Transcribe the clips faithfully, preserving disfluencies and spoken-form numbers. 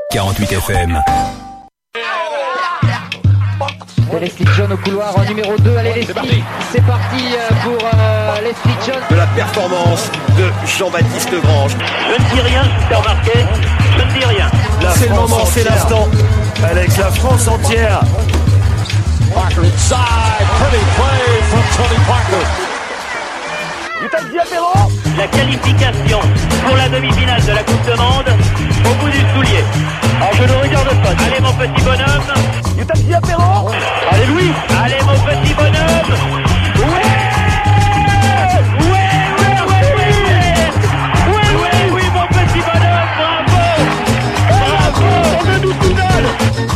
quarante-huit F M. Leslie John au couloir en numéro deux. Allez Leslie, c'est parti, c'est parti pour euh, Leslie John. De la performance de Jean-Baptiste Grange. Je ne dis rien, je t'ai remarqué, je ne dis rien. La c'est le moment, c'est l'instant. Avec la France entière. Parker inside, pretty play from Tony Parker. La qualification pour la demi-finale de la Coupe de Monde au bout du soulier. Alors je ne regarde pas. Allez mon petit bonhomme. Allez Louis. Allez mon petit bonhomme. Ouais. Ouais, ouais, ouais, ouais. Ouais, ouais, oui mon petit bonhomme. Bravo. Bravo. On ne nous tout donne.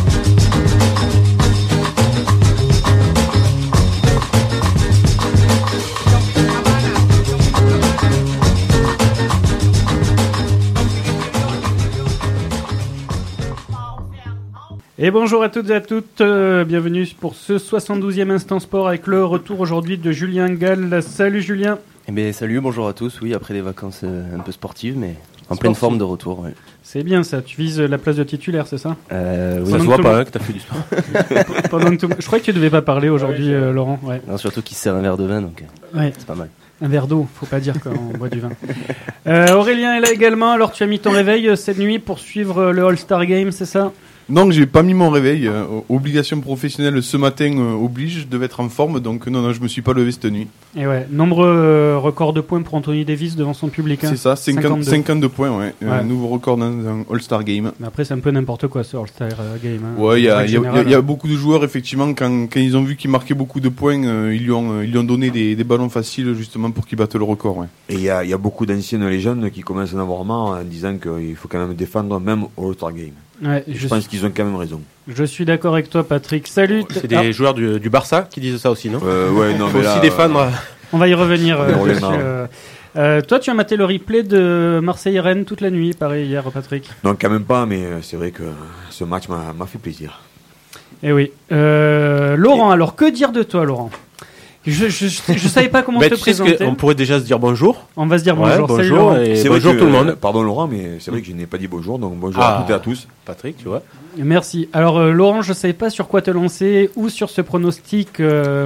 Et bonjour à toutes et à toutes, euh, bienvenue pour ce soixante-douzième Instant Sport avec le retour aujourd'hui de Julien Gall. Salut Julien. Eh bien salut, bonjour à tous, oui après des vacances euh, un peu sportives mais en pleine forme de retour. Ouais. C'est bien ça, tu vises la place de titulaire, c'est ça euh, oui. Ça se voit pas hein, que t'as fait du sport. Pendant que tout... Je crois que tu devais pas parler aujourd'hui ouais, euh, Laurent. Ouais. Non, surtout qu'il sert un verre de vin donc ouais. C'est pas mal. Un verre d'eau, faut pas dire qu'on boit du vin. Euh, Aurélien est là également, alors tu as mis ton réveil cette nuit pour suivre le All-Star Game, c'est ça ? Non, j'ai pas mis mon réveil. Euh, obligation professionnelle ce matin euh, oblige, je devais être en forme, donc non, non, je me suis pas levé cette nuit. Et ouais, nombreux euh, records de points pour Anthony Davis devant son public. Hein. C'est ça, cinquante, cinquantedeux points, ouais. ouais. Un nouveau record dans un All-Star Game. Mais après, c'est un peu n'importe quoi ce All-Star Game. Hein. Ouais, il y a, y, a, y a beaucoup de joueurs, effectivement, quand, quand ils ont vu qu'il marquait beaucoup de points, euh, ils, lui ont, ils lui ont donné des, des ballons faciles justement pour qu'il batte le record. Ouais. Et il y a, y a beaucoup d'anciennes légendes qui commencent à en avoir marre en disant qu'il faut quand même défendre même au All-Star Game. Ouais, je, je pense suis... qu'ils ont quand même raison. Je suis d'accord avec toi, Patrick. Salut. C'est des ah. joueurs du, du Barça qui disent ça aussi, non euh, Ouais, non. Il faut mais aussi là, défendre. Euh... On va y revenir. Euh, euh, euh, toi, tu as maté le replay de Marseille-Rennes toute la nuit, pareil hier, Patrick. Non, quand même pas, mais c'est vrai que ce match m'a, m'a fait plaisir. Eh oui. Euh, Laurent, Et... alors que dire de toi, Laurent ? Je, je, je, je savais pas comment bah, te présenter. On pourrait déjà se dire bonjour. On va se dire bonjour. Ouais, Salut bonjour Laurent. et c'est bonjour que, tout le monde. Pardon Laurent, mais c'est vrai que je n'ai pas dit bonjour, donc bonjour ah, à toutes et à tous. Patrick, tu vois. Merci. Alors euh, Laurent, je savais pas sur quoi te lancer ou sur ce pronostic euh,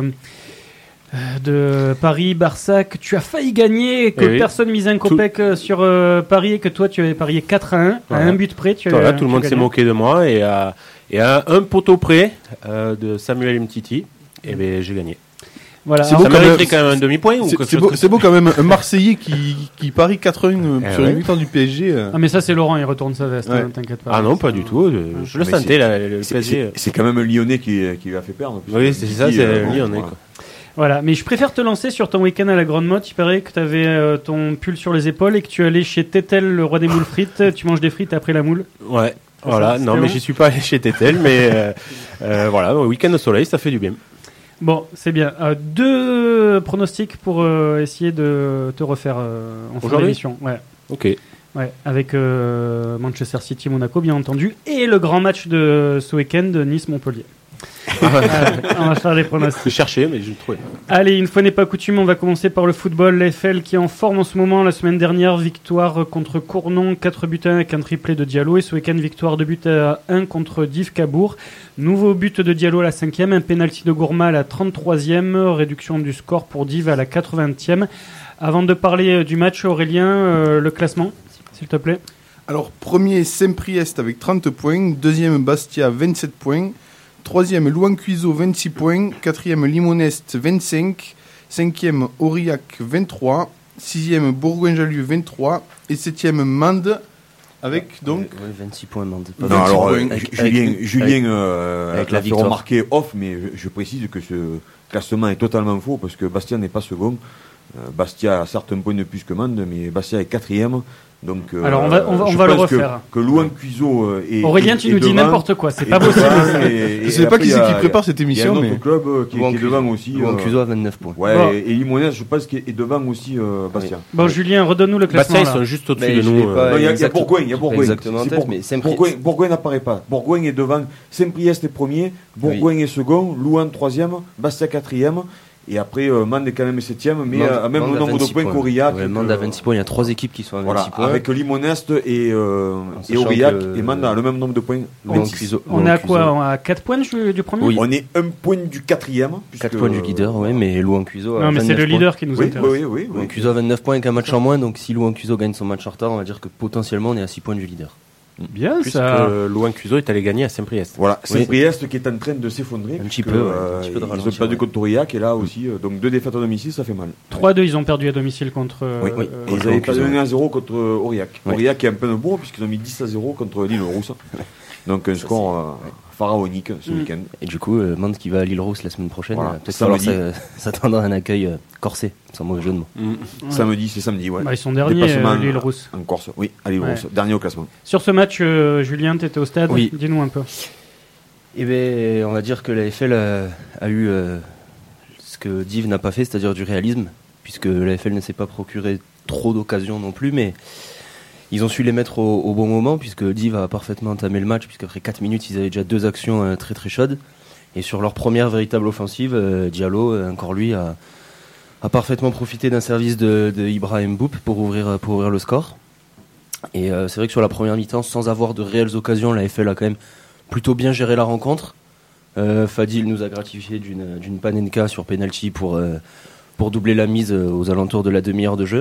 de Paris-Barça que tu as failli gagner, que oui. personne mise un copec tout... sur euh, Paris et que toi tu avais parié quatre à un, voilà. À un but près. Tu voilà, as, tout le tu monde s'est moqué de moi et à, et à un poteau près euh, de Samuel Umtiti, et ben j'ai gagné. Voilà. C'est Alors, beau ça quand même, quand même un demi-point ou c'est, c'est, beau, c'est beau quand même un Marseillais qui, qui parie quatre à un eh sur ouais. une victoire du P S G. Euh. Ah mais ça c'est Laurent, il retourne sa veste, ouais. hein, t'inquiète pas. Ah non, pas du tout, je, je le mais sentais là, le c'est, P S G. C'est, c'est quand même un Lyonnais qui, qui lui a fait perdre. Oui, c'est ça, c'est euh, Lyonnais. Voilà. voilà, mais je préfère te lancer sur ton week-end à la Grande Motte. Il paraît que tu avais euh, ton pull sur les épaules et que tu allais chez Tétel, le roi des moules frites. Tu manges des frites après la moule. Ouais. Voilà, ça, non, mais bon j'y suis pas allé chez Tétel, mais euh, euh, voilà, un week-end au soleil, ça fait du bien. Bon, c'est bien. Euh, deux pronostics pour euh, essayer de te refaire euh, en fin d'émission. Ouais. Ok. Ouais, avec euh, Manchester City, Monaco, bien entendu, et le grand match de ce week-end, Nice-Montpellier. Allez, on va faire les pronostics. Je cherchais, mais je le trouvais. Allez, une fois n'est pas coutume, on va commencer par le football. L'F L qui est en forme en ce moment. La semaine dernière, victoire contre Cournon, quatre buts à un avec un triplé de Diallo. Et ce week-end, victoire de but à un contre Div Cabourg. Nouveau but de Diallo à la cinquième, un penalty de Gourma à la trente-troisième, réduction du score pour Div à la quatre-vingtième. Avant de parler du match, Aurélien, euh, le classement, s'il te plaît. Alors, premier, Saint-Priest avec trente points. Deuxième, Bastia, vingt-sept points. Troisième, Louan-Cuiseau, vingt-six points. Quatrième, Limonest, vingt-cinq. Cinquième, Aurillac, vingt-trois. Sixième, Bourgoin-Jallieu, vingt-trois. Et septième, Mende, avec donc... Ouais, ouais, vingt-six points, Mende. Non, vingt-six alors, points. Avec, Julien, avec, Julien euh, avec a fait remarquer off, mais je, je précise que ce classement est totalement faux, parce que Bastia n'est pas second. Euh, Bastia a certes un point de plus que Mende, mais Bastia est quatrième. Donc, euh, alors on va, on va, on va le refaire. Que, que Louan-Cuiseau euh, est Aurélien, est, tu nous dis devant, n'importe quoi, c'est pas possible. Et, et je sais pas qui c'est qui prépare cette émission, mais il y a un mais autre club euh, qui, qui est devant aussi. Louan-Cuiseau à vingt-neuf points. Ouais, bon. et, et Limonest, je pense qu'il est devant aussi euh, Bastia. Bon, ouais. Julien, redonne-nous le classement. Bastia, ils sont juste au-dessus de nous. Il y a Bourgoin, il y a Bourgoin. Exactement en tête, mais Bourgoin, Bourgoin n'apparaît pas. Bourgoin est devant. Saint-Priest est premier. Bourgoin est second. Louan troisième. Bastia quatrième. Et après, euh, Mende est quand même septième, mais Mende, à même Mende nombre de points points. qu'Aurillac. Ouais, Mende à vingt-six points, il y a trois équipes qui sont à vingt-six voilà, points. avec Limonest et, euh, En et Aurillac, que, et Mende a le même nombre de points. Louan vingt-six. Cuiseaux- On Louan est à Cuiseaux. quoi? On est à quatre points du, du premier? Oui. On est un point du quatrième. quatre points du leader, ouais, mais Louan Cuiseaux a Non, mais c'est vingt-neuf le leader points. qui nous Oui, intéresse. oui, oui. Louan oui. Cuiseaux a vingt-neuf points avec un match en moins, donc si Louan Cuiseaux gagne son match en retard, on va dire que potentiellement on est à six points du leader. Bien, Puisque ça. Louan Cuiseaux est allé gagner à Saint-Priest. Voilà, Oui. Saint-Priest qui est en train de s'effondrer. Un petit puisque, peu, ouais, euh, un petit peu de Ils ont ralenti, perdu ouais. contre Aurillac et là aussi, euh, donc deux défaites à domicile, ça fait mal. trois deux, ils ont perdu à domicile contre. Oui, euh, oui. euh, Et ils contre avaient Cuiseaux, perdu un à zéro contre euh, Aurillac. Oui. Aurillac est en plein bourre puisqu'ils ont mis dix à zéro contre l'île Rousse. Donc un score euh, pharaonique ce Mm. week-end. Et du coup, euh, Mende qui va à l'île Rousse la semaine prochaine, Voilà. euh, peut-être Samedi. falloir s'a- s'attendre à un accueil euh, corsé, sans mauvais jeu de mots. ouais. Samedi, c'est samedi, ouais. Bah, ils sont derniers, Déplacement euh, l'île Rousse. En Corse, oui, à l'île Ouais. Rousse. Dernier au classement. Sur ce match, euh, Julien, tu étais au stade. Oui. Dis-nous un peu. Eh bien, on va dire que la F L a, a eu euh, ce que Div n'a pas fait, c'est-à-dire du réalisme, puisque la F L ne s'est pas procuré trop d'occasions non plus, mais ils ont su les mettre au, au bon moment, puisque Div a parfaitement entamé le match, puisqu'après quatre minutes, ils avaient déjà deux actions euh, très très chaudes. Et sur leur première véritable offensive, euh, Diallo, euh, encore lui, a, a parfaitement profité d'un service de, de Ibrahim Boub pour ouvrir, pour ouvrir le score. Et euh, c'est vrai que sur la première mi-temps, sans avoir de réelles occasions, la F L a quand même plutôt bien géré la rencontre. Euh, Fadil nous a gratifié d'une, d'une panenka sur penalty pour, euh, pour doubler la mise euh, aux alentours de la demi-heure de jeu.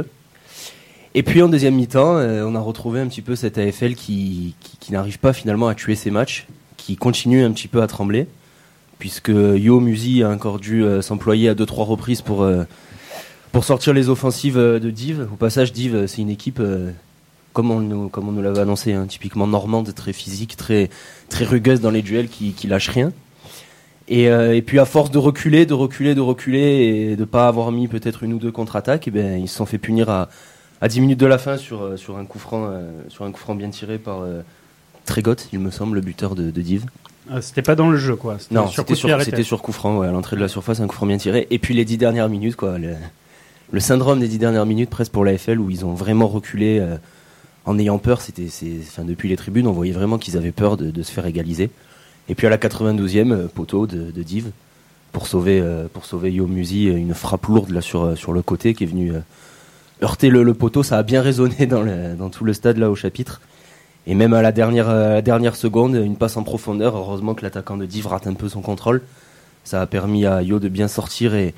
Et puis en deuxième mi-temps, euh, on a retrouvé un petit peu cette A F L qui, qui, qui n'arrive pas finalement à tuer ses matchs, qui continue un petit peu à trembler, puisque Yo Musi a encore dû euh, s'employer à deux trois reprises pour, euh, pour sortir les offensives euh, de Div. Au passage, Div, euh, c'est une équipe, euh, comme, on nous, comme on nous l'avait annoncé, hein, typiquement normande, très physique, très, très rugueuse dans les duels, qui, qui lâche rien. Et, euh, et puis à force de reculer, de reculer, de reculer, et de pas avoir mis peut-être une ou deux contre-attaques, et ben, ils se sont fait punir à à dix minutes de la fin sur, euh, sur, un coup franc, euh, sur un coup franc bien tiré par euh, Trégot, il me semble, le buteur de, de Div. Ah, c'était pas dans le jeu, quoi. C'était Non, sur c'était coup de sur, pied c'était arrêté. sur coup franc, ouais, à l'entrée de la surface, un coup franc bien tiré. Et puis les dix dernières minutes, quoi, le, le syndrome des dix dernières minutes presque pour la F L, où ils ont vraiment reculé euh, en ayant peur. C'était, c'est, enfin, depuis les tribunes, on voyait vraiment qu'ils avaient peur de, de se faire égaliser. Et puis à la quatre-vingt-douzième, euh, poteau de, de Div, pour sauver, euh, pour sauver Yo Musi, une frappe lourde là, sur, euh, sur le côté qui est venue euh, heurter le, le poteau. Ça a bien résonné dans, le, dans tout le stade là au chapitre. Et même à la dernière, à la dernière seconde, une passe en profondeur. Heureusement que l'attaquant de Div rate un peu son contrôle. Ça a permis à Yo de bien sortir et,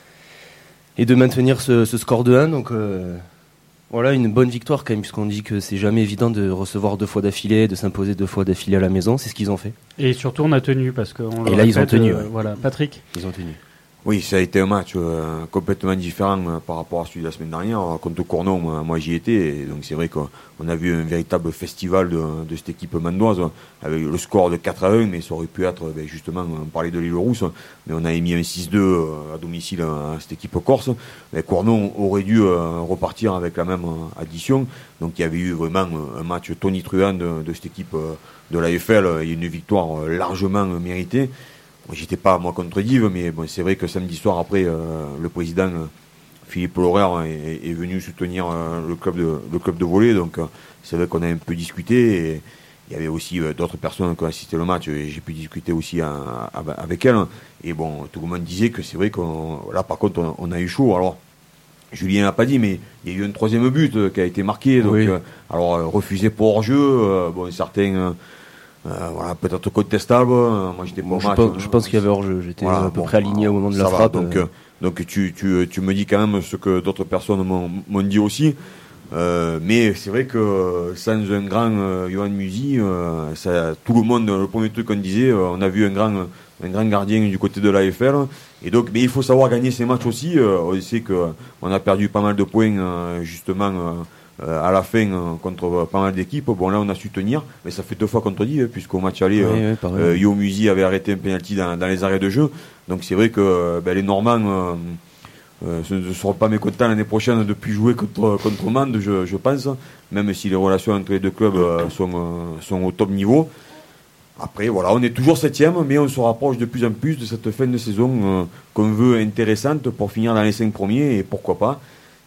et de maintenir ce, ce score de un. Donc euh, voilà, une bonne victoire quand même, puisqu'on dit que c'est jamais évident de recevoir deux fois d'affilée, de s'imposer deux fois d'affilée à la maison. C'est ce qu'ils ont fait. Et surtout, on a tenu parce que. On le Et là, ils ont répète, tenu, euh, ouais. Voilà, Patrick. Ils ont tenu. Oui, ça a été un match euh, complètement différent euh, par rapport à celui de la semaine dernière. Contre Cournon, moi, moi j'y étais, et donc c'est vrai qu'on a vu un véritable festival de, de cette équipe mandoise, avec le score de quatre à un, mais ça aurait pu être, ben, justement, on parlait de l'île Rousse, mais on a émis un six deux euh, à domicile à cette équipe corse. Mais Cournon aurait dû euh, repartir avec la même euh, addition, donc il y avait eu vraiment euh, un match tonitruant de, de cette équipe euh, de la F L, et une victoire euh, largement méritée. Moi, j'étais pas moi contre Div, mais bon, c'est vrai que samedi soir après, euh, le président euh, Philippe Lorère est, est venu soutenir euh, le club de le club de volley, donc euh, c'est vrai qu'on a un peu discuté. Et il y avait aussi euh, d'autres personnes qui ont assisté au match, et j'ai pu discuter aussi à, à, avec elles. Et bon, tout le monde disait que c'est vrai qu'on là par contre on, on a eu chaud. Alors Julien n'a pas dit, mais il y a eu un troisième but euh, qui a été marqué, donc oui. euh, alors euh, refusé pour hors-jeu. Euh, bon, certains euh, Euh, voilà, peut-être contestable. Euh, moi, j'étais pas Bon, au je, match. pense, je pense qu'il y avait hors-jeu. J'étais Voilà, à peu bon, près aligné au moment de la ça va. frappe. Donc, euh. euh, donc tu, tu, tu me dis quand même ce que d'autres personnes m'ont, m'ont dit aussi. Euh, mais c'est vrai que sans un grand euh, Johan Musi, euh, ça, tout le monde, le premier truc qu'on disait, euh, on a vu un grand, un grand gardien du côté de l'A F L. Et donc, mais il faut savoir gagner ces matchs aussi. Euh, on sait que on a perdu pas mal de points euh, justement. Euh, Euh, à la fin euh, contre euh, pas mal d'équipes. Bon, là on a su tenir, mais ça fait deux fois contre dit, hein, puisqu'au match aller, Oui, euh, oui, euh, Yo Musi avait arrêté un penalty dans, dans les arrêts de jeu. Donc c'est vrai que euh, ben, les Normands euh, euh, ne seront pas mécontents l'année prochaine de plus jouer contre, contre Mende, je, je pense, même si les relations entre les deux clubs euh, sont, euh, sont au top niveau. Après, voilà, on est toujours septième, mais on se rapproche de plus en plus de cette fin de saison euh, qu'on veut intéressante pour finir dans les cinq premiers, et pourquoi pas.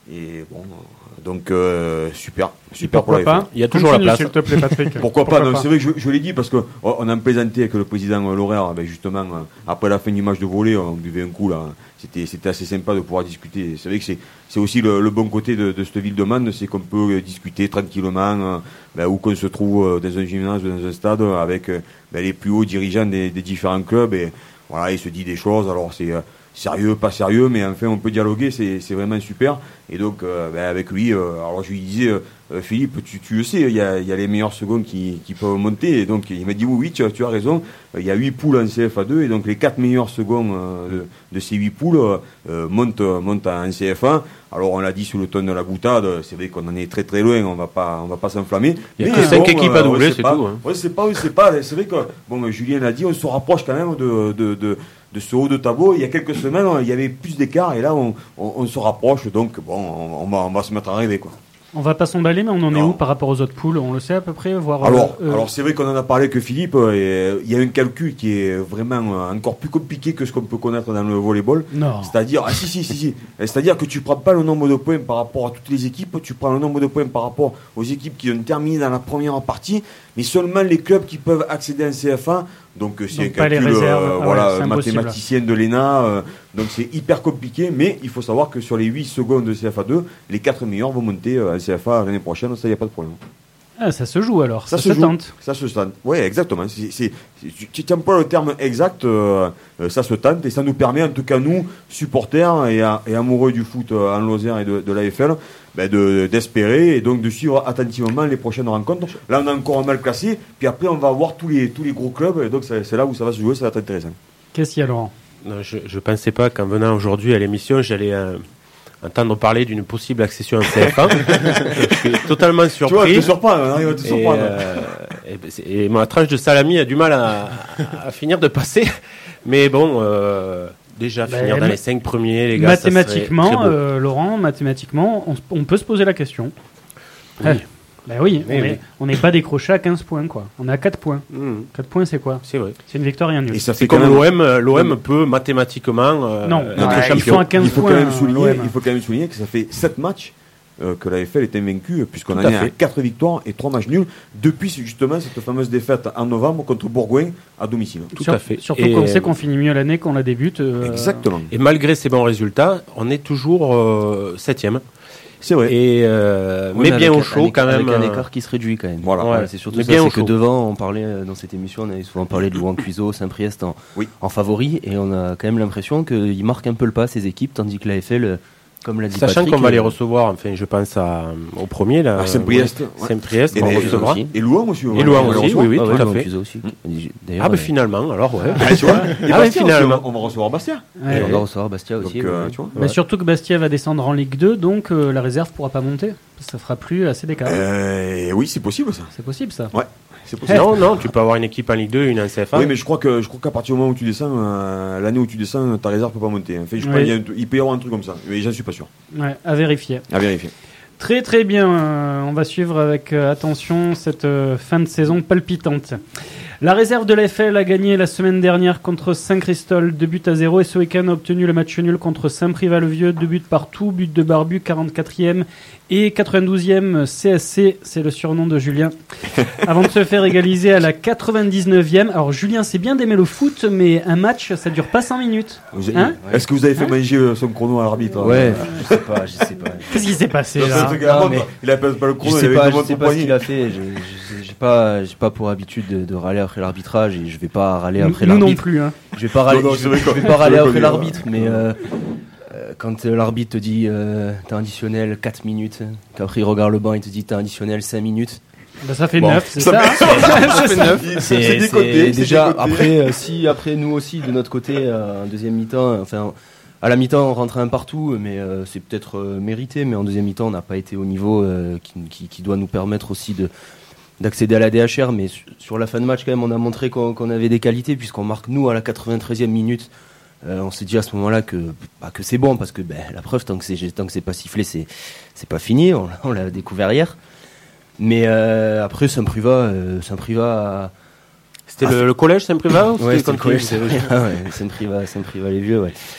Et bon, euh, donc euh, super, super Pourquoi pour la F L. pas. Il y a toujours Continue, la place. S'il te plaît, Patrick. Pourquoi, Pourquoi pas, non, pas. C'est vrai que je, je l'ai dit parce qu'on on a plaisanté avec le président Laurent, ben justement, euh, après la fin du match de volley, on buvait un coup là. C'était, c'était assez sympa de pouvoir discuter. C'est vrai que c'est, c'est aussi le, le bon côté de, de cette ville de Mende, c'est qu'on peut discuter tranquillement, euh, ben, où qu'on se trouve euh, dans un gymnase ou dans un stade, avec euh, ben, les plus hauts dirigeants des, des différents clubs. Et voilà, il se dit des choses. Alors c'est euh, sérieux, pas sérieux, mais enfin on peut dialoguer, c'est, c'est vraiment super. Et donc euh, ben, avec lui, euh, alors je lui disais, euh, Philippe, tu, tu le sais, il y a, il y a les meilleurs secondes qui, qui peuvent monter. Et donc il m'a dit oui, oui, tu as, tu as raison. Il y a huit poules en C F A deux et donc les quatre meilleurs secondes euh, de, de ces huit poules euh, montent, montent en C F un. Alors on l'a dit sous le ton de la boutade, c'est vrai qu'on en est très très loin, on va pas, on va pas s'enflammer. Il y a que cinq bon, équipes à doubler, c'est pas, tout. Hein. Ouais, c'est pas, c'est pas, c'est vrai que bon, Julien l'a dit, on se rapproche quand même de, de, de, de ce haut de tableau. Il y a quelques semaines, il y avait plus d'écart et là on, on, on se rapproche, donc bon, on, on va, on va se mettre à rêver quoi. On va pas s'emballer, mais on en non. est où par rapport aux autres poules? On le sait à peu près, voir. Alors, euh, alors c'est vrai qu'on en a parlé que Philippe. Et il y a un calcul qui est vraiment encore plus compliqué que ce qu'on peut connaître dans le volleyball. Non. C'est-à-dire, ah si si si si. C'est-à-dire que tu prends pas le nombre de points par rapport à toutes les équipes. Tu prends le nombre de points par rapport aux équipes qui ont terminé dans la première partie, mais seulement les clubs qui peuvent accéder en C F un. Donc c'est donc un pas calcul, les réserves. euh, ah voilà, ouais, mathématicien de l'E N A. Euh, donc c'est hyper compliqué, mais il faut savoir que sur les huit secondes de C F A deux, les quatre meilleurs vont monter euh, en C F A l'année prochaine. Ça, il n'y a pas de problème. Ah, ça se joue alors, ça, ça se, se joue. tente. Ça se tente, oui, exactement. C'est, c'est, c'est, tu tiens pas le terme exact, euh, ça se tente et ça nous permet, en tout cas nous, supporters et, et amoureux du foot en Lozère et de, de l'A F L, ben de, d'espérer et donc de suivre attentivement les prochaines rencontres. Là, on a encore un mal classé, puis après, on va avoir tous les, tous les gros clubs, et donc c'est, c'est là où ça va se jouer, ça va être intéressant. Qu'est-ce qu'il y a, Laurent? Non, je ne pensais pas qu'en venant aujourd'hui à l'émission, j'allais euh, entendre parler d'une possible accession en C F un. Je suis totalement surpris. Tu vois, je te surprends, on arrive à te surprendre. Et, euh, et, et ma tranche de salami a du mal à, à, à finir de passer. Mais bon, euh, déjà ben, finir dans les cinq premiers, les gars, mathématiquement, euh, Laurent, mathématiquement, on, on peut se poser la question. Oui. Eh. Ben oui, Mais on oui. est- on n'est pas décroché à quinze points, quoi. On est à quatre points. Mmh. quatre points, c'est quoi? C'est vrai. C'est une victoire et un nul. Et ça C'est fait comme quand même... l'O M, euh, l'O M peut mathématiquement euh, Non, être ouais, champion. ils sont à quinze il faut points. quand même souligner, l'O M. il faut quand même souligner que ça fait sept matchs euh, que la F L est invaincue, puisqu'on Tout en à est à fait. quatre victoires et trois matchs nuls depuis justement cette fameuse défaite en novembre contre Bourgoin à domicile. Tout Sur- à fait. Surtout Et, qu'on sait euh, qu'on finit mieux l'année qu'on la débute. euh, Exactement. Et malgré ces bons résultats, on est toujours euh, septième. C'est vrai. Et euh, Ouais, mais bien avec au un- chaud avec- quand même. Avec un euh, écart qui se réduit quand même. Voilà. Ouais. C'est surtout Mais ça, bien c'est au que chaud. devant, on parlait euh, dans cette émission, on avait souvent parlé de Louan Cuiseau, Saint-Priest en, Oui. en favori, et on a quand même l'impression qu'ils marquent un peu le pas, ces équipes, tandis que la F L, euh, comme l'a dit Sachant Patrick, qu'on va les euh, recevoir, enfin je pense à, au premier là. À Saint-Priest. ouais, Ouais. Saint-Priest Et qu'on les- recevra. aussi. Et Louan aussi. Et Louan on va le aussi, recevoir. oui, oui, ah tout ouais, à Louan fait. Cuiseau aussi. D'ailleurs, Ah ben euh, finalement, alors ouais. Ah, tu vois. Et Ah Bastia ouais, aussi, finalement. on va recevoir Bastia. ouais. et on va recevoir Bastia Donc, aussi. euh, ouais. tu vois. Mais surtout que Bastia va descendre en Ligue deux, donc euh, la réserve pourra pas monter. Ça fera plus assez d'écart. Euh, oui, c'est possible ça. C'est possible, ça. Ouais, c'est possible. Non, non, tu peux avoir une équipe en Ligue deux et une en C F A. Oui, mais je crois que je crois qu'à partir du moment où tu descends, euh, l'année où tu descends, ta réserve peut pas monter. En fait, je crois Oui. qu'il y a un- il peut y avoir un truc comme ça, mais j'en suis pas sûr. Ouais, à vérifier. À vérifier. Très très bien, euh, on va suivre avec euh, attention cette euh, fin de saison palpitante. La réserve de la F L a gagné la semaine dernière contre Saint-Christol, deux buts à zéro, et ce week-end a obtenu le match nul contre Saint-Privat-le-Vieux, deux buts partout, but de Barbu, quarante-quatrième et quatre-vingt-douzième C S C, c'est le surnom de Julien. Avant de se faire égaliser à la quatre-vingt-dix-neuvième, alors Julien c'est bien d'aimer le foot, mais un match ça dure pas cent minutes. Vous avez- Hein Est-ce que vous avez fait Hein manger euh, son chrono à l'arbitre hein Ouais, je sais pas, je sais pas. Qu'est-ce qui s'est passé Non, c'est là un truc à la Non, mode, mais- il appelle pas le Je chrono, il sais avait pas, une je montre sais au pas ce poignet. qu'il a fait. Je- je- J'ai pas, j'ai pas pour habitude de, de râler après l'arbitrage et je vais pas râler Nous, après nous non l'arbitre. plus. Hein. Je vais pas râler, Non, non, je, c'est vrai je qu'on- vais pas râler c'est vrai après qu'on l'arbitre, est- mais euh, euh, quand euh, l'arbitre te dit euh, t'as un additionnel quatre minutes, qu'après il regarde le banc et te dit t'as un additionnel cinq minutes. Bah, ça fait Bon, neuf, c'est ça ça, fait- hein Ça fait neuf. C'est, C'est décoté, c'est c'est déjà décoté. après euh, si après nous aussi de notre côté euh, en deuxième mi-temps, enfin à la mi-temps on rentrait un partout, mais euh, c'est peut-être euh, mérité, mais en deuxième mi-temps on n'a pas été au niveau euh, qui, qui, qui doit nous permettre aussi de d'accéder à la D H R, mais su- sur la fin de match quand même on a montré qu'on, qu'on avait des qualités puisqu'on marque nous à la quatre-vingt-treizième minute. Euh, on s'est dit à ce moment-là que bah, que c'est bon parce que ben, la preuve tant que c'est tant que c'est pas sifflé c'est c'est pas fini, on, l'a- on l'a découvert hier. Mais euh, après Saint-Privat euh, Saint-Privat a- C'était le, le collège Saint-Privat ou ouais, c'était c'était le contre collège qui Saint-Privat, ouais, Saint-Privat, Saint-Privat les vieux, ouais.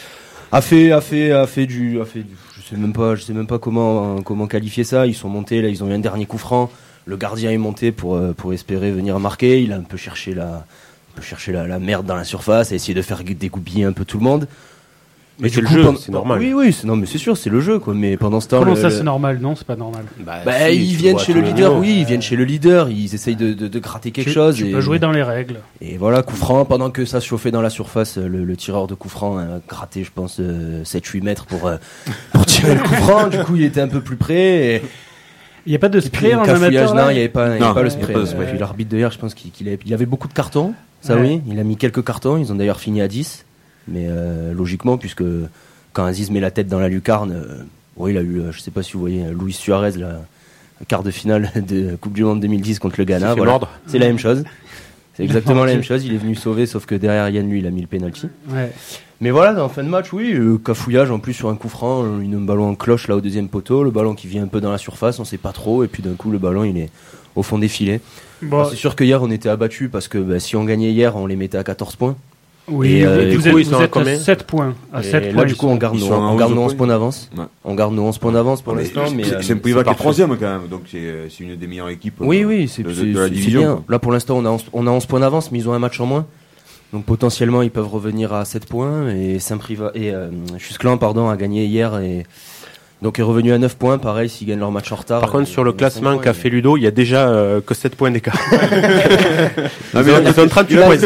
a fait, a fait, a fait du, a fait du, je sais même pas, je sais même pas comment, comment qualifier ça. Ils sont montés, là, ils ont eu un dernier coup franc. Le gardien est monté pour, pour espérer venir marquer. Il a un peu cherché la, un peu cherché la, la merde dans la surface, a essayé de faire dégoupiller un peu tout le monde. Mais, mais c'est le jeu, pendant... c'est normal. Oui, oui, c'est, non, mais c'est sûr, c'est le jeu, quoi. Mais pendant ce temps, comment le, ça, le... c'est normal? Non, c'est pas normal. Bah, bah si, ils viennent chez le leader. Niveau. Oui, ils viennent chez le leader. Ils essayent de, de, de gratter quelque tu, chose. Tu et... peux jouer dans les règles. Et voilà, coup franc. Pendant que ça se chauffait dans la surface, le, le tireur de coup franc a gratté, je pense, euh, sept huit mètres pour, euh, pour tirer le coup franc. Du coup, il était un peu plus près. Et... Il n'y a pas de spray en amateur. Non, il n'y avait pas, il y avait pas le spray. Pas spray. Et puis l'arbitre d'ailleurs, je pense qu'il, qu'il avait, il avait beaucoup de cartons. Ça, ouais. Oui. Il a mis quelques cartons. Ils ont d'ailleurs fini à dix. Mais euh, logiquement, puisque quand Aziz met la tête dans la lucarne, euh, oui, il a eu, euh, je sais pas si vous voyez, Luis Suarez, la quart de finale de Coupe du Monde deux mille dix contre le Ghana. Voilà. C'est la même chose. C'est exactement la même chose. Il est venu sauver, sauf que derrière Yann, lui, il a mis le penalty. Ouais. Mais voilà, en fin de match, oui, euh, cafouillage en plus sur un coup franc, une, un ballon en cloche là au deuxième poteau, le ballon qui vient un peu dans la surface, on sait pas trop, et puis d'un coup le ballon il est au fond des filets. Bon. Alors, c'est sûr que hier on était abattus parce que bah, si on gagnait hier, on les mettait à quatorze points. Oui, et, euh, du coup, ils sont à combien ? sept points. À sept là, points, du coup, on garde nos, on garde nos onze points d'avance. Ouais. On garde nos onze points d'avance pour ah, l'instant. Mais, mais c'est, c'est un Priva qui est troisième quand même, donc c'est, c'est une des meilleures équipes oui, oui, c'est, de, c'est, de la c'est division. Bien. Là, pour l'instant, on a, onze, on a onze points d'avance, mais ils ont un match en moins. Donc potentiellement, ils peuvent revenir à sept points. Et Saint-Priva et euh, Chusclan, pardon, a gagné hier et donc est revenu à neuf points. Pareil, s'ils gagnent leur match en retard. Par contre, sur le classement qu'a fait Ludo, il y a déjà euh, que sept points d'écart. Non, mais ils ont trente-huit points.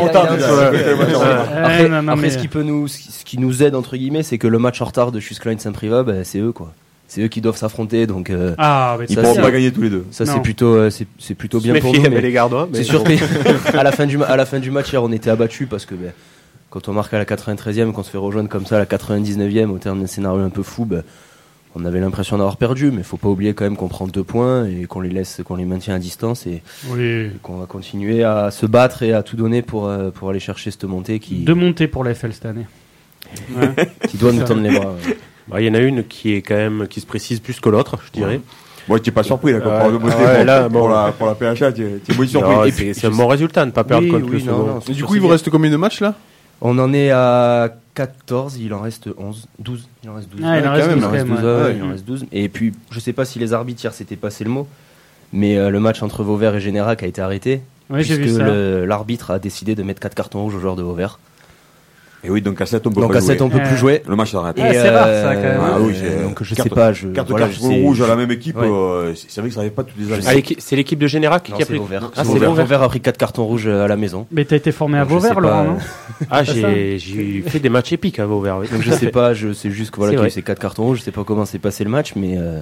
Après, après ce qui peut nous, ce qui nous aide entre guillemets, c'est que le match en retard de Chusclan et Saint-Priva, bah, c'est eux quoi. C'est eux qui doivent s'affronter, donc euh, ah, ils pourront pas gagner tous les deux. Ça non. c'est plutôt, euh, c'est, c'est plutôt bien pour nous. Mais les gardois, mais c'est sûr qu'à la fin du à la fin du match hier, on était abattus parce que bah, quand on marque à la quatre-vingt-treizième, qu'on se fait rejoindre comme ça à la quatre-vingt-dix-neuvième au terme d'un scénario un peu fou, bah, on avait l'impression d'avoir perdu. Mais faut pas oublier quand même qu'on prend deux points et qu'on les laisse, qu'on les maintient à distance et, oui. et qu'on va continuer à se battre et à tout donner pour euh, pour aller chercher cette montée qui. Deux montées pour la F L cette année. Ouais. Qui doit nous tendre les bras. Ouais. Bah, il y en a une qui est quand même qui se précise plus que l'autre, je dirais. Moi, ouais, tu n'es pas surpris là, quand ouais, on parle de beauté ouais, pour, là, pour, bon, la, pour la P H A, tu es moins surpris. Non, et c'est, puis, c'est un bon résultat de ne pas perdre oui, contre oui, plus. Non, non, du coup, il vous reste combien de matchs là ? On en est à quatorze, il en reste onze, douze. Il en reste douze. Ah, il en reste douze, il en reste douze, ouais. ouais, il en reste douze. Et puis, je sais pas si les arbitres hier s'étaient passé le mot, mais euh, le match entre Vauvert et Générac a été arrêté. Oui, j'ai vu ça. Le, l'arbitre a décidé de mettre quatre cartons rouges aux joueurs de Vauvert. Et oui, donc à sept on peut donc pas à sept jouer. on peut euh, plus jouer. Le match s'arrête. Et ah, c'est euh, rare ça quand même. Ah oui, c'est, donc je carte, sais pas. Je, carte voilà, carton rouge à la même équipe. Ouais. Euh, c'est, c'est vrai que ça n'arrive pas toutes les années. Ah, l'équipe, c'est l'équipe de Générac non, qui a pris. Vauvert. Ah, c'est Vauvert. Vauvert a pris quatre cartons rouges à la maison. Mais t'as été formé à donc, Vauvert, Laurent, non ? Ah, j'ai, j'ai fait des matchs épiques à Vauvert. Oui. Donc je sais pas. Je sais juste que voilà qu'il y a eu ces quatre cartons rouges. Je sais pas comment s'est passé le match, mais. Euh,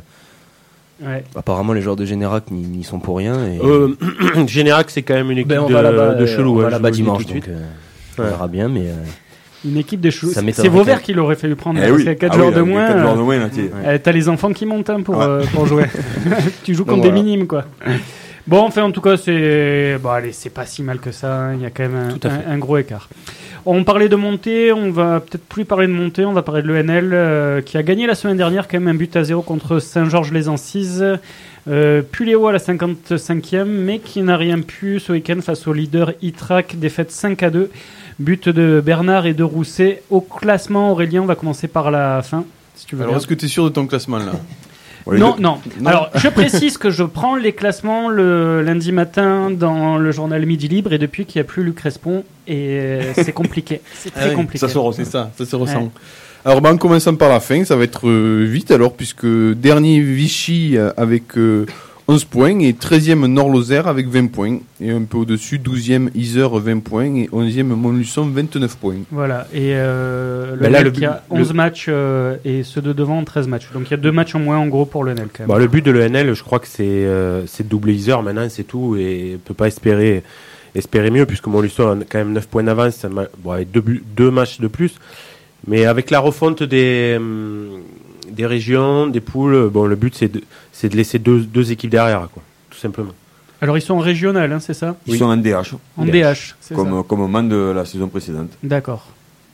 Ouais. Apparemment, les joueurs de Générac n'y, n'y sont pour rien. Et... Euh, Générac, c'est quand même une équipe ben, de, là-bas, de chelou. On va hein, là-bas je dimanche, tout de donc suite. euh, on ouais. verra bien, mais. Euh... Une équipe de chou. C'est c'est Vauvert qu'il aurait fallu prendre. Eh parce oui. qu'il y a quatre ah joueurs oui, de moins. quatre joueurs de moins là, euh, t'as les enfants qui montent hein, pour, ouais. euh, pour jouer. Tu joues contre voilà. des minimes, quoi. Bon, enfin, en tout cas, c'est. Bon, allez, c'est pas si mal que ça. Il y a quand même un, un, un gros écart. On parlait de montée, on va peut-être plus parler de montée, on va parler de l'E N L euh, qui a gagné la semaine dernière quand même un but à zéro contre Saint-Georges-les-Ancises. Euh, Puléo à la cinquante-cinquième, mais qui n'a rien pu ce week-end face au leader I-Track, défaite cinq à deux. But de Bernard et de Rousset. Au classement, Aurélien, on va commencer par la fin, si tu veux. Alors, bien. est-ce que tu es sûr de ton classement là ? Oui, non, non, non. Alors, je précise que je prends les classements le lundi matin dans le journal Midi Libre et depuis qu'il n'y a plus Luc Respon, et c'est compliqué. C'est très ah oui, compliqué. Ça se ressent. C'est ça, ça se ressent. Ouais. Alors, bah, en commençant par la fin, ça va être euh, vite alors, puisque dernier Vichy euh, avec euh, onze points et treizième Nord-Lozère avec vingt points. Et un peu au-dessus, douzième Isère vingt points et onzième Montluçon vingt-neuf points. Voilà, et euh, le ben là, le il y a onze le... matchs euh, et ceux de devant treize matchs. Donc il y a deux matchs en moins en gros pour le N L quand même. Bon, le but de l'E N L, je crois que c'est, euh, c'est de doubler Isère maintenant, c'est tout. Et on ne peut pas espérer, espérer mieux puisque Montluçon a quand même neuf points d'avance, ça bon, avec deux, deux matchs de plus. Mais avec la refonte des, hum, des régions, des poules, bon, le but c'est de, c'est de laisser deux, deux équipes derrière, quoi, tout simplement. Alors ils sont en régional, hein, c'est ça ? Ils oui. sont en D H. En D H, c'est comme, ça. Comme au man de la saison précédente. D'accord.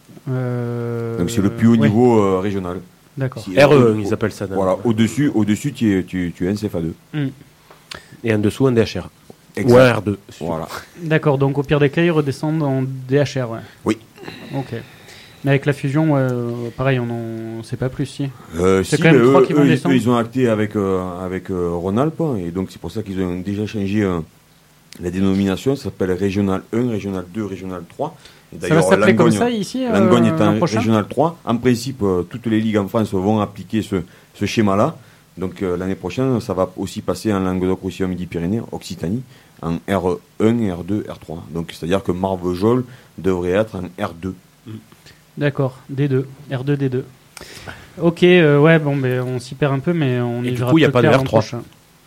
Euh... Donc c'est le plus haut ouais. niveau euh, régional. D'accord. Si, R E, ils appellent ça. Voilà, au-dessus, au-dessus tu es, tu, tu es un C F A deux. Mm. Et en dessous un D H R. Exact. Ou un R deux. Voilà. D'accord, donc au pire des cas, ils redescendent en D H R. Ouais. Oui. Ok. Mais avec la fusion, euh, pareil, on ne sait pas plus, si. Euh, c'est si, quand même trois eux, qui vont eux, descendre. eux, ils ont acté avec, euh, avec euh, Rhône-Alpes, et donc c'est pour ça qu'ils ont déjà changé euh, la dénomination. Ça s'appelle Régional un, Régional deux, Régional trois. Et ça va s'appeler comme ça ici euh, Langogne est l'an un prochain Régional trois. En principe, euh, toutes les ligues en France vont appliquer ce, ce schéma-là. Donc euh, l'année prochaine, ça va aussi passer en Languedoc-Roussillon, Midi-Pyrénées, Occitanie, en R un, R deux, R trois. Donc c'est-à-dire que Marvejols devrait être en R deux. D'accord, D deux, R deux, D deux. Ok, euh, ouais, bon, mais on s'y perd un peu, mais on Et y du verra coup, il n'y a plus pas de clair R l'an trois. prochain.